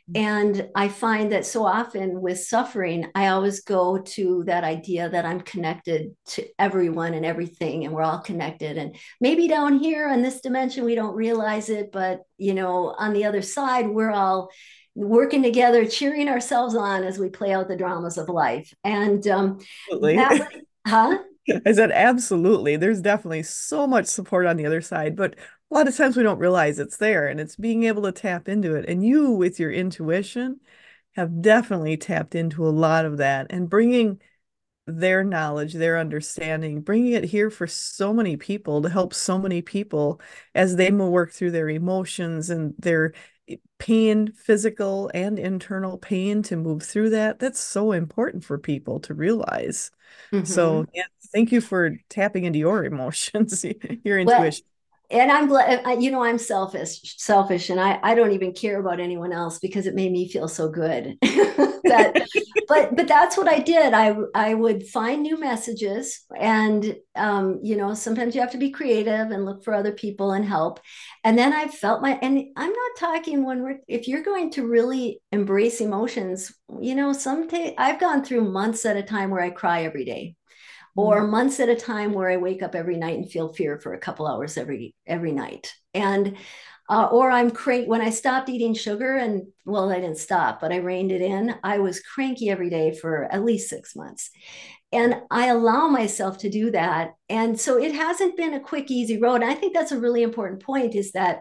B: And I find that so often with suffering, I always go to that idea that I'm connected to everyone and everything, and we're all connected. And maybe down here in this dimension, we don't realize it, but you know, on the other side, we're all working together, cheering ourselves on as we play out the dramas of life. And um,
A: Absolutely.
B: that, huh?
A: I said, absolutely. There's definitely so much support on the other side, but a lot of times we don't realize it's there and it's being able to tap into it. And you, with your intuition, have definitely tapped into a lot of that and bringing their knowledge, their understanding, bringing it here for so many people to help so many people as they mo- work through their emotions and their pain, physical and internal pain to move through that. That's so important for people to realize.
B: Mm-hmm.
A: So, yeah, thank you for tapping into your emotions, your
B: Well,
A: intuition.
B: and I'm glad, you know, I'm selfish, selfish, and I, I don't even care about anyone else because it made me feel so good. that, but, but that's what I did. I, I would find new messages, and, um, you know, sometimes you have to be creative and look for other people and help. And then I felt my, and I'm not talking when we're, if you're going to really embrace emotions, you know, some, t- I've gone through months at a time where I cry every day, or months at a time where I wake up every night and feel fear for a couple hours every every night. And uh, or I'm cranky when I stopped eating sugar, and well, I didn't stop, but I reined it in. I was cranky every day for at least six months. And I allow myself to do that. And so it hasn't been a quick, easy road. And I think that's a really important point is that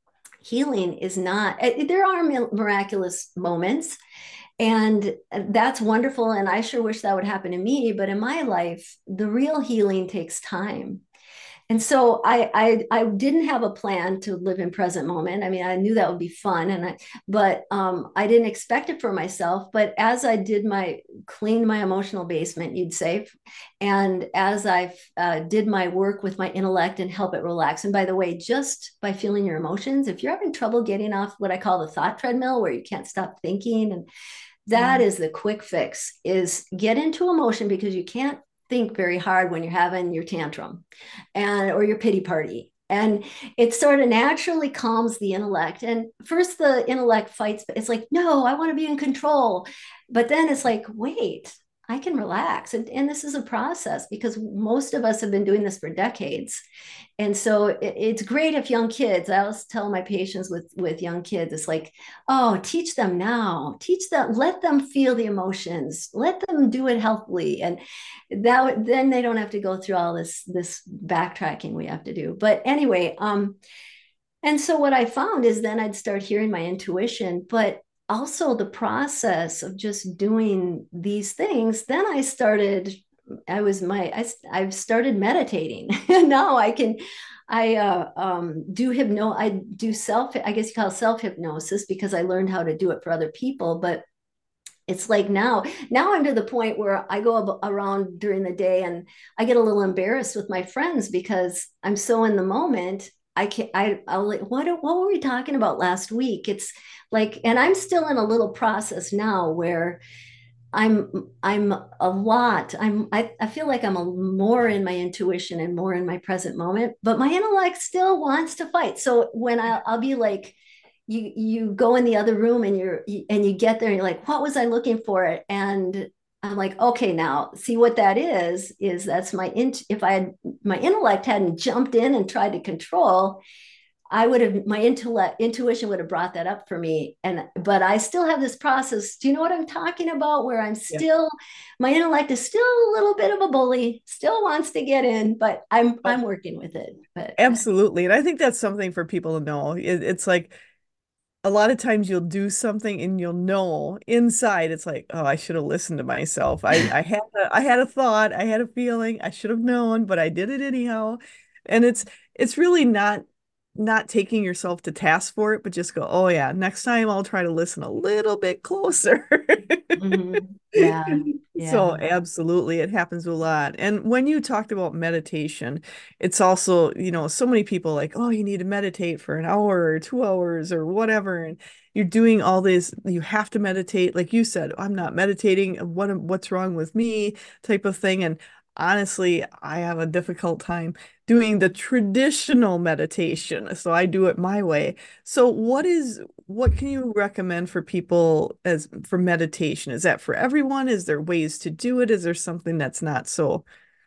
B: healing is not, there are miraculous moments, and that's wonderful. And I sure wish that would happen to me. But in my life, the real healing takes time. And so I, I I didn't have a plan to live in present moment. I mean, I knew that would be fun, and I but um, I didn't expect it for myself. But as I did my clean my emotional basement, you'd say, and as I uh, did my work with my intellect and help it relax. And by the way, just by feeling your emotions, if you're having trouble getting off what I call the thought treadmill, where you can't stop thinking, and that
A: Mhm.
B: is the quick fix: is get into emotion, because you can't think very hard when you're having your tantrum and or your pity party, and it sort of naturally calms the intellect. And first the intellect fights, but it's like, no, I want to be in control. But then it's like, wait, I can relax. And, and this is a process, because most of us have been doing this for decades. And so it, it's great if young kids, I always tell my patients with with young kids, it's like, oh, teach them now, teach them, let them feel the emotions, let them do it healthily. And that then they don't have to go through all this this backtracking we have to do. But anyway, um and so what I found is then I'd start hearing my intuition, but also the process of just doing these things. Then I started, I was my, I, I've started meditating. Now I can, I uh, um, do hypno, I do self, I guess you call it self hypnosis, because I learned how to do it for other people. But it's like now, now I'm to the point where I go ab- around during the day and I get a little embarrassed with my friends because I'm so in the moment. I can't, I, I'll like, what, what were we talking about last week? It's like, and I'm still in a little process now where I'm, I'm a lot, I'm, I, I feel like I'm a more in my intuition and more in my present moment, but my intellect still wants to fight. So when I, I'll be like, you you go in the other room and you're and you get there and you're like, what was I looking for? And I'm like, okay, now see what that is is that's my int if I had my intellect hadn't jumped in and tried to control, I would have, my intellect, intuition would have brought that up for me. And, but I still have this process. Do you know what I'm talking about? Where I'm
A: Yeah.
B: still, my intellect is still a little bit of a bully, still wants to get in, but I'm,
A: Oh,
B: I'm working with it. But uh,
A: absolutely. And I think that's something for people to know. It, it's like a lot of times you'll do something and you'll know inside it's like, oh, I should have listened to myself. I I had a, I had a thought, I had a feeling, I should have known, but I did it anyhow. And it's it's really not not taking yourself to task for it, but just go, oh yeah, next time I'll try to listen a little bit closer.
B: mhm. Yeah,
A: So
B: yeah.
A: absolutely, it happens a lot. And when you talked about meditation, it's also, you know, so many people like, oh, you need to meditate for an hour or two hours or whatever. And you're doing all this, you have to meditate. Like you said, I'm not meditating. What, what's wrong with me? Type of thing. And honestly, I have a difficult time doing the traditional meditation. So I do it my way. So what is what can you recommend for people as for meditation? Is that for everyone? Is there ways to do it? Is there something that's not so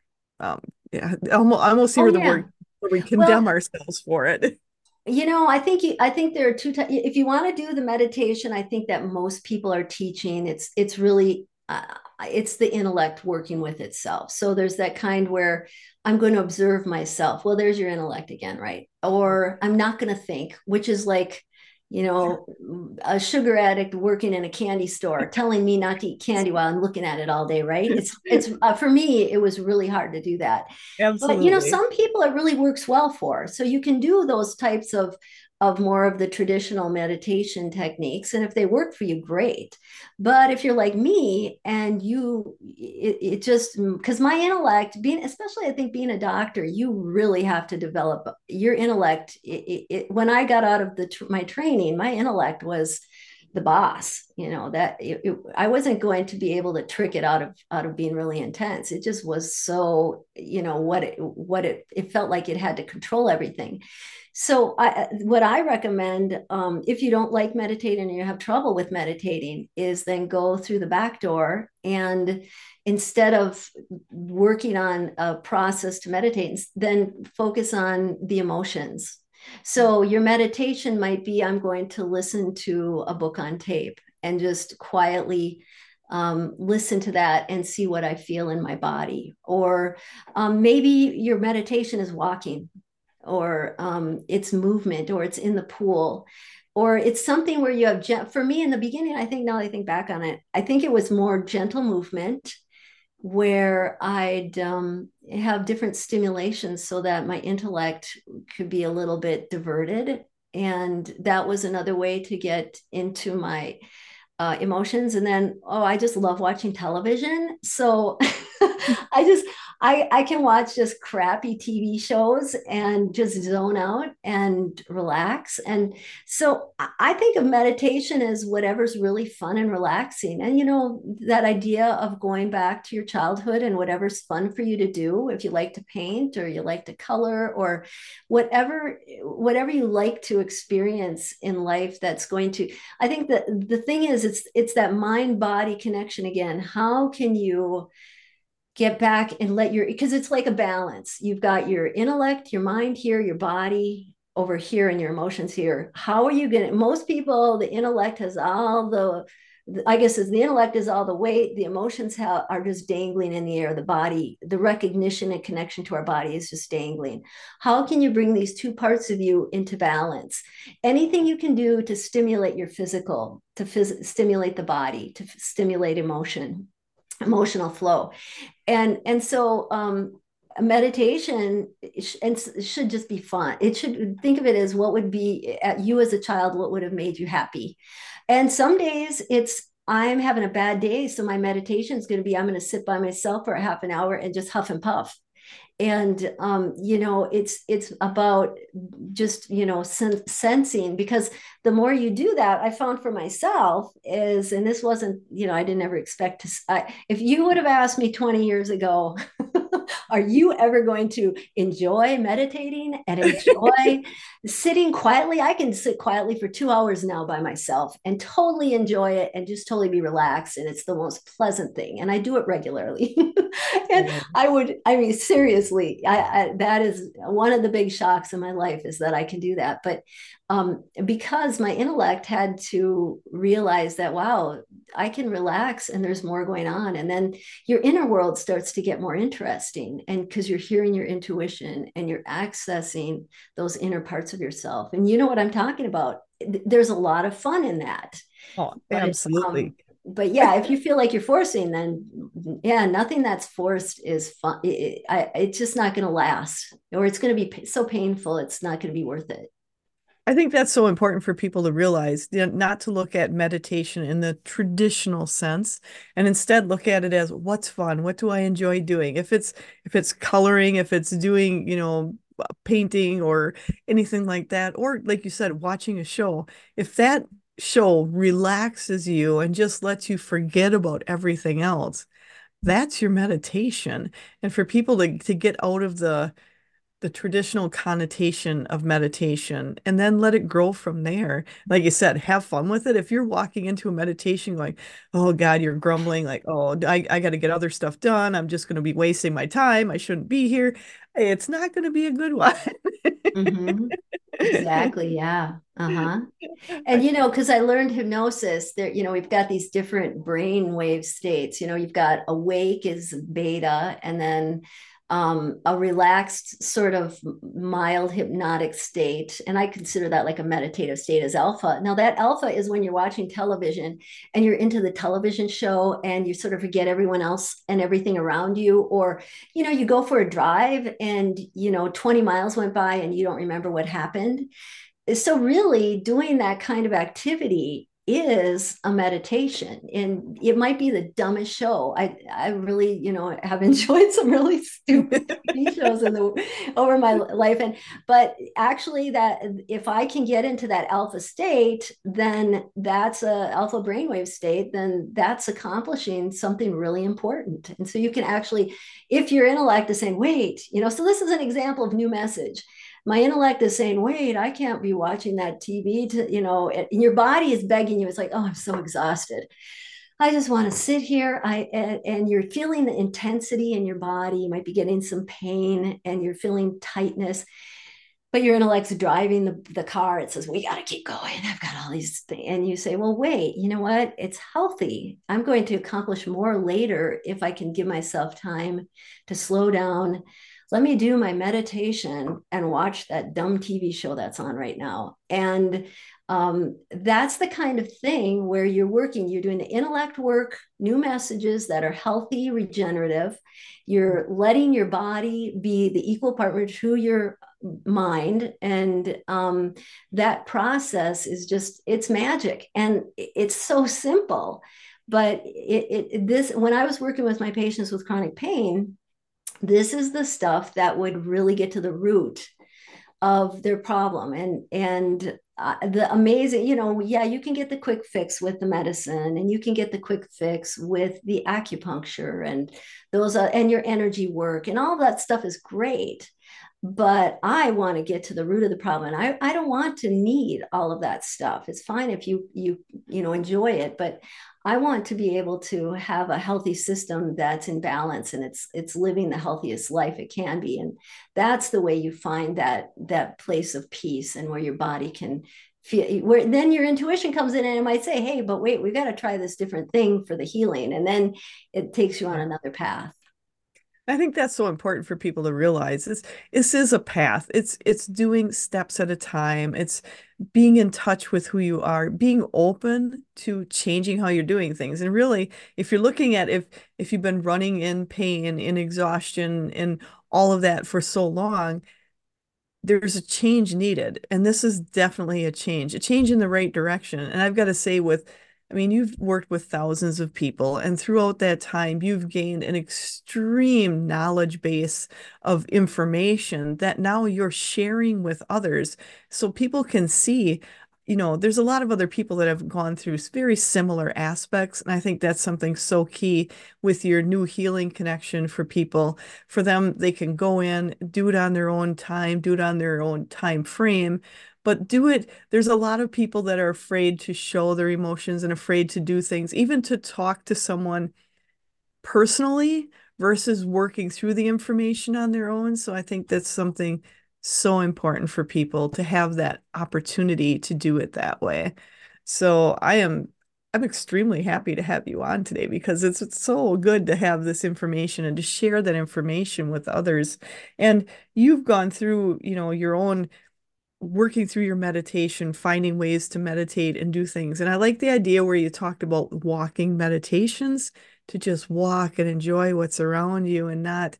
A: um yeah, I almost, I almost
B: Oh
A: hear the
B: yeah.
A: word where we
B: Well,
A: condemn ourselves for it.
B: you know, I think you, I think there are two types. If you want to do the meditation, I think that most people are teaching. It's it's really uh, it's the intellect working with itself. So there's that kind where I'm going to observe myself. Well, there's your intellect again, right? Or I'm not going to think, which is like, you know, a sugar addict working in a candy store telling me not to eat candy while I'm looking at it all day, right? It's it's uh, for me, it was really hard to do that. But you know,
A: Absolutely.
B: some people it really works well for. So you can do those types of of more of the traditional meditation techniques, and if they work for you, great. But if you're like me and you, it, it just because my intellect, being especially, I think being a doctor, you really have to develop your intellect. It, it, it, when I got out of the my training, my intellect was the boss, you know, that it, it, I wasn't going to be able to trick it out of out of being really intense. It just was so, you know, what it what it it felt like it had to control everything. So I, what I recommend, um, if you don't like meditating and you have trouble with meditating, is then go through the back door, and instead of working on a process to meditate, then focus on the emotions. So your meditation might be, I'm going to listen to a book on tape and just quietly um, listen to that and see what I feel in my body. Or um, maybe your meditation is walking, or um, it's movement, or it's in the pool, or it's something where you have, for me in the beginning, I think now I think back on it, I think it was more gentle movement where I'd um, have different stimulations so that my intellect could be a little bit diverted. And that was another way to get into my uh, emotions. And then, oh, I just love watching television. So I just, I, I can watch just crappy T V shows and just zone out and relax. And so I think of meditation as whatever's really fun and relaxing. And, you know, that idea of going back to your childhood and whatever's fun for you to do, if you like to paint or you like to color or whatever, whatever you like to experience in life, that's going to, I think that the thing is, it's, it's that mind body connection again. How can you get back and let your, because it's like a balance. You've got your intellect, your mind here, your body over here, and your emotions here. How are you going to, most people, the intellect has all the, I guess as the intellect is all the weight, the emotions have, are just dangling in the air. The body, the recognition and connection to our body is just dangling. How can you bring these two parts of you into balance? Anything you can do to stimulate your physical, to phys- stimulate the body, to f- stimulate emotion, emotional flow. And and so um meditation and should just be fun. It should, think of it as what would be at you as a child, what would have made you happy. And some days it's, I'm having a bad day, so my meditation is going to be, I'm going to sit by myself for a half an hour and just huff and puff. And um, you know, it's it's about just, you know, sen- sensing, because the more you do that, I found for myself is, and this wasn't, you know, I didn't ever expect to I, if you would have asked me twenty years ago Are you ever going to enjoy meditating and enjoy sitting quietly? I can sit quietly for two hours now by myself and totally enjoy it and just totally be relaxed. And it's the most pleasant thing. And I do it regularly. And
A: Yeah.
B: I would, I mean, seriously, I, I, that is one of the big shocks in my life is that I can do that. But um, because my intellect had to realize that, wow, I can relax and there's more going on. And then your inner world starts to get more interesting. And because you're hearing your intuition and you're accessing those inner parts of yourself. And you know what I'm talking about. There's a lot of fun in that.
A: Oh,
B: But um,
A: absolutely.
B: but yeah, if you feel like you're forcing, then yeah, nothing that's forced is fun. It, it, it's just not going to last, or it's going to be so painful. It's not going to be worth it.
A: I think that's so important for people to realize, you know, not to look at meditation in the traditional sense, and instead look at it as what's fun, what do I enjoy doing? If it's if it's coloring, if it's doing, you know, uh, painting or anything like that, or like you said, watching a show, if that show relaxes you and just lets you forget about everything else, that's your meditation. And for people to to get out of the the traditional connotation of meditation and then let it grow from there. Like you said, have fun with it. If you're walking into a meditation going, oh God, you're grumbling, like, oh, I, I got to get other stuff done. I'm just going to be wasting my time. I shouldn't be here. It's not going to be a good one.
B: Mm-hmm. Exactly. Yeah. Uh-huh. And you know, because I learned hypnosis, there, you know, we've got these different brain wave states. You know, you've got awake is beta, and then um, a relaxed, sort of mild hypnotic state. And I consider that like a meditative state as alpha. Now, that alpha is when you're watching television and you're into the television show and you sort of forget everyone else and everything around you. Or, you know, you go for a drive and, you know, twenty miles went by and you don't remember what happened. So really doing that kind of activity is a meditation, and it might be the dumbest show. I i really, you know, have enjoyed some really stupid TV shows in the over my life. And but actually, that if I can get into that alpha state, then that's a alpha brainwave state, then that's accomplishing something really important. And so you can actually, if your intellect is saying, wait, you know, so this is an example of new message. My intellect is saying, wait, I can't be watching that T V to, you know, and your body is begging you. It's like, oh, I'm so exhausted. I just want to sit here. I and, and you're feeling the intensity in your body. You might be getting some pain and you're feeling tightness, but your intellect's driving the, the car. It says, we got to keep going. I've got all these things. And you say, well, wait, you know what? It's healthy. I'm going to accomplish more later if I can give myself time to slow down. Let me do my meditation and watch that dumb T V show that's on right now. And um, that's the kind of thing where you're working, you're doing the intellect work, new messages that are healthy, regenerative. You're letting your body be the equal partner to your mind. And um, that process is just, it's magic. And it's so simple. But it, it, this, when I was working with my patients with chronic pain, this is the stuff that would really get to the root of their problem. And and uh, the amazing, you know, yeah, you can get the quick fix with the medicine, and you can get the quick fix with the acupuncture and those uh, and your energy work, and all that stuff is great. But I want to get to the root of the problem. And I, I don't want to need all of that stuff. It's fine if you you you know enjoy it, but I want to be able to have a healthy system that's in balance, and it's it's living the healthiest life it can be. And that's the way you find that that place of peace, and where your body can feel, where then your intuition comes in and it might say, hey, but wait, we got to try this different thing for the healing. And then it takes you on
A: Yeah.
B: another path.
A: I think that's so important for people to realize. This this is a path. It's it's doing steps at a time. It's being in touch with who you are, being open to changing how you're doing things. And really, if you're looking at if if you've been running in pain, in exhaustion, and all of that for so long, there's a change needed. And this is definitely a change, a change in the right direction. And I've got to say, with, I mean, you've worked with thousands of people, and throughout that time, you've gained an extreme knowledge base of information that now you're sharing with others so people can see. you know, there's a lot of other people that have gone through very similar aspects. And I think that's something so key with your new healing connection for people. For them, they can go in, do it on their own time, do it on their own time frame, but do it. There's a lot of people that are afraid to show their emotions and afraid to do things, even to talk to someone personally versus working through the information on their own. So I think that's something so important for people to have that opportunity to do it that way. So I am I'm extremely happy to have you on today because it's, it's so good to have this information and to share that information with others. And you've gone through, you know, your own working through your meditation, finding ways to meditate and do things. And I like the idea where you talked about walking meditations to just walk and enjoy what's around you and not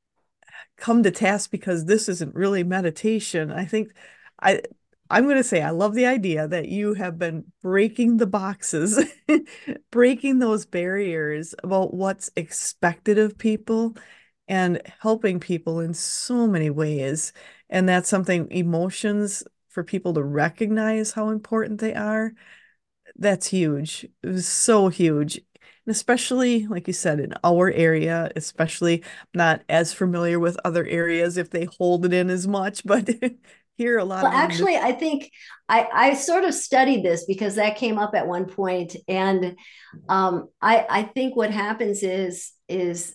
A: come to task because this isn't really meditation. I think I I'm going to say I love the idea that you have been breaking the boxes, breaking those barriers about what's expected of people and helping people in so many ways. And that's something emotions for people to recognize how important they are. That's huge. It was so huge. And especially, like you said, in our area, especially not as familiar with other areas if they hold it in as much, but here a lot
B: Well,
A: of them just
B: actually, I think I, I sort of studied this because that came up at one point, and um, I I think what happens is is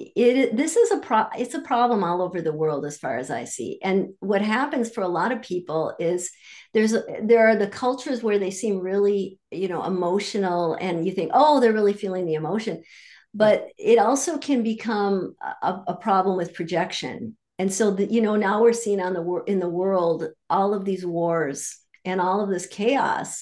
B: it this is a pro it's a problem all over the world as far as I see. And what happens for a lot of people is there's a, there are the cultures where they seem really, you know, emotional, and you think, oh, they're really feeling the emotion,
A: yeah,
B: but it also can become a, a problem with projection. And so that, you know, now we're seeing on the in the world all of these wars and all of this chaos.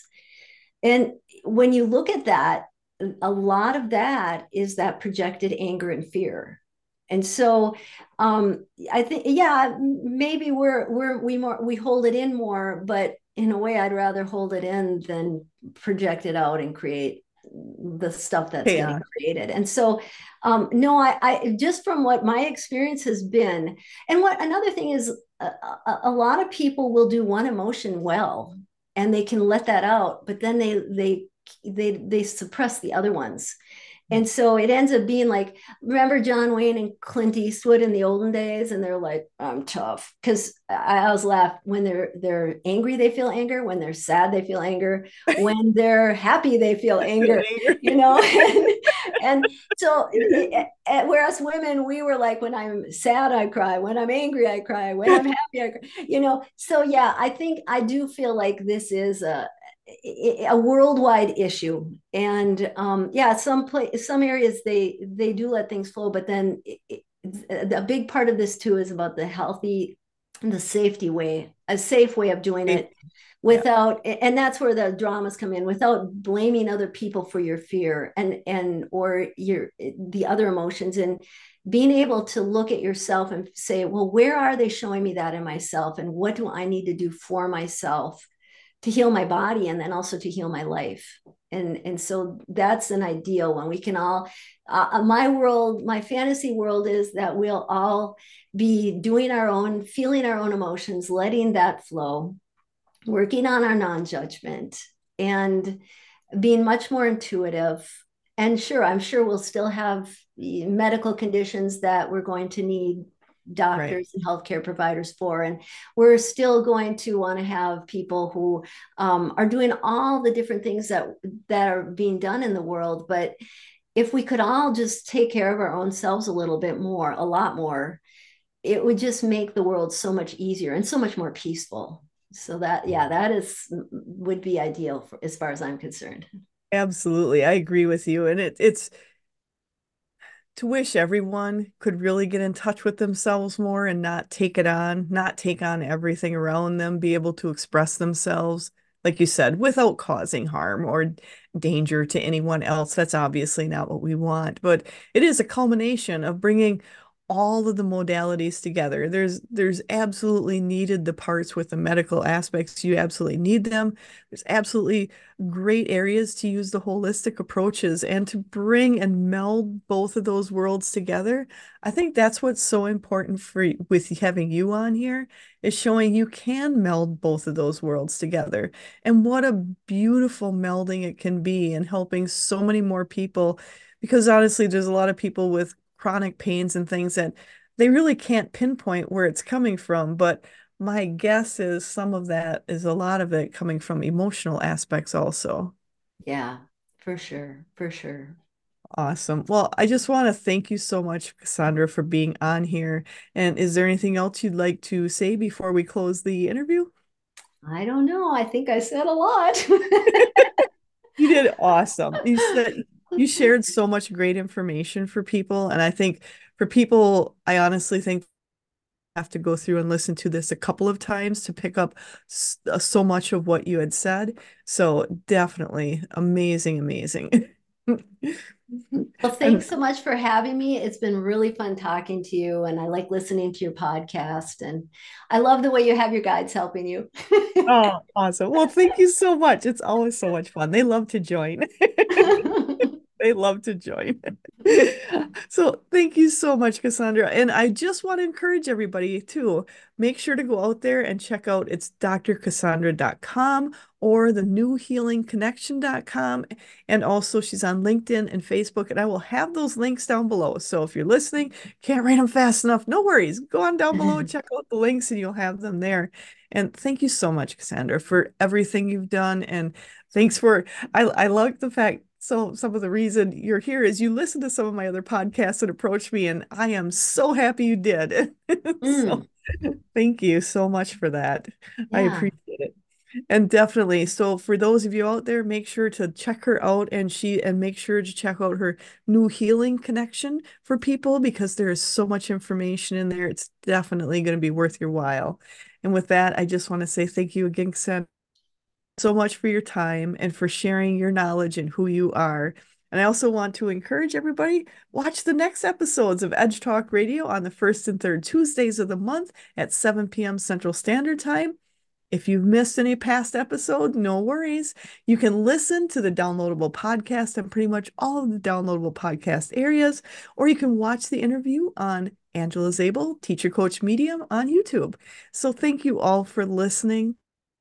B: And when you look at that, a lot of that is that projected anger and fear. And so um, I think, yeah, maybe we're we're we more we hold it in more, but in a way, I'd rather hold it in than project it out and create the stuff that's getting
A: chaos.
B: created. And so, um, no, I, I just from what my experience has been, and what another thing is, a, a, a lot of people will do one emotion well, and they can let that out, but then they they they they suppress the other ones. And so it ends up being like, remember John Wayne and Clint Eastwood in the olden days, and they're like, I'm tough. Because I always laugh when they're they're angry, they feel anger. When they're sad, they feel anger. When they're happy, they feel
A: Feeling
B: anger.
A: angry.
B: You know, and, and so it, it, whereas women, we were like, when I'm sad, I cry. When I'm angry, I cry. When I'm happy, I cry. You know, so yeah, I think I do feel like this is a a worldwide issue. And um, yeah, some place, some areas they they do let things flow, but then it, it, a big part of this too is about the healthy, the safety way, a safe way of doing it
A: Yeah,
B: without, and that's where the dramas come in, without blaming other people for your fear and and or your the other emotions, and being able to look at yourself and say, well, where are they showing me that in myself, and what do I need to do for myself to heal my body and then also to heal my life. And and so that's an ideal when we can all uh, my world, my fantasy world is that we'll all be doing our own, feeling our own emotions, letting that flow, working on our non-judgment, and being much more intuitive. And sure, I'm sure we'll still have medical conditions that we're going to need
A: right.
B: doctors and healthcare providers for. And we're still going to want to have people who um, are doing all the different things that that are being done in the world. But if we could all just take care of our own selves a little bit more, a lot more, it would just make the world so much easier and so much more peaceful. So that, yeah, that is would be ideal for, as far as I'm concerned.
A: Absolutely. I agree with you. And it, it's to wish everyone could really get in touch with themselves more and not take it on, not take on everything around them, be able to express themselves, like you said, without causing harm or danger to anyone else. That's obviously not what we want, but it is a culmination of bringing all of the modalities together. There's there's absolutely needed the parts with the medical aspects. You absolutely need them. There's absolutely great areas to use the holistic approaches and to bring and meld both of those worlds together. I think that's what's so important for with having you on here is showing you can meld both of those worlds together. And what a beautiful melding it can be in helping so many more people. Because honestly, there's a lot of people with chronic pains and things that they really can't pinpoint where it's coming from. But my guess is some of that is a lot of it coming from emotional aspects also.
B: Yeah, for sure, for sure.
A: Awesome. Well, I just want to thank you so much, Cassandra, for being on here. And is there anything else you'd like to say before we close the interview?
B: I don't know. I think I said a lot.
A: You did awesome. You said you shared so much great information for people. And I think for people, I honestly think have to go through and listen to this a couple of times to pick up uh, so much of what you had said. So definitely amazing, amazing.
B: Well,
A: And
B: thanks so much for having me. It's been really fun talking to you, and I like listening to your podcast. And I love the way you have your guides helping you.
A: oh, awesome. Well, thank you so much. It's always so much fun. They love to join. They love to join. So thank you so much, Cassandra. And I just want to encourage everybody to make sure to go out there and check out it's d r cassandra dot com or the new healing connection dot com. And also she's on LinkedIn and Facebook. And I will have those links down below. So if you're listening, can't write them fast enough, no worries. Go on down below and check out the links and you'll have them there. And thank you so much, Cassandra, for everything you've done. And thanks for I I like the fact so some of the reason you're here is you listen to some of my other podcasts and approach me, and I am so happy you did. So
B: Mm,
A: thank you so much for that. I
B: yeah.
A: appreciate it. And definitely, so for those of you out there, make sure to check her out and she and make sure to check out her new healing connection for people because there is so much information in there. It's definitely going to be worth your while. And with that, I just want to say thank you again, Sam, so much for your time and for sharing your knowledge and who you are. And I also want to encourage everybody, watch the next episodes of Edge Talk Radio on the first and third Tuesdays of the month at seven p m Central Standard Time. If you've missed any past episode, no worries. You can listen to the downloadable podcast on pretty much all of the downloadable podcast areas, or you can watch the interview on Angela Zabel, Teacher Coach Medium on YouTube. So thank you all for listening,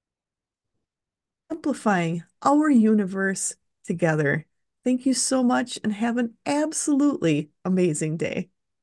A: amplifying our universe together. Thank you so much and have an absolutely amazing day.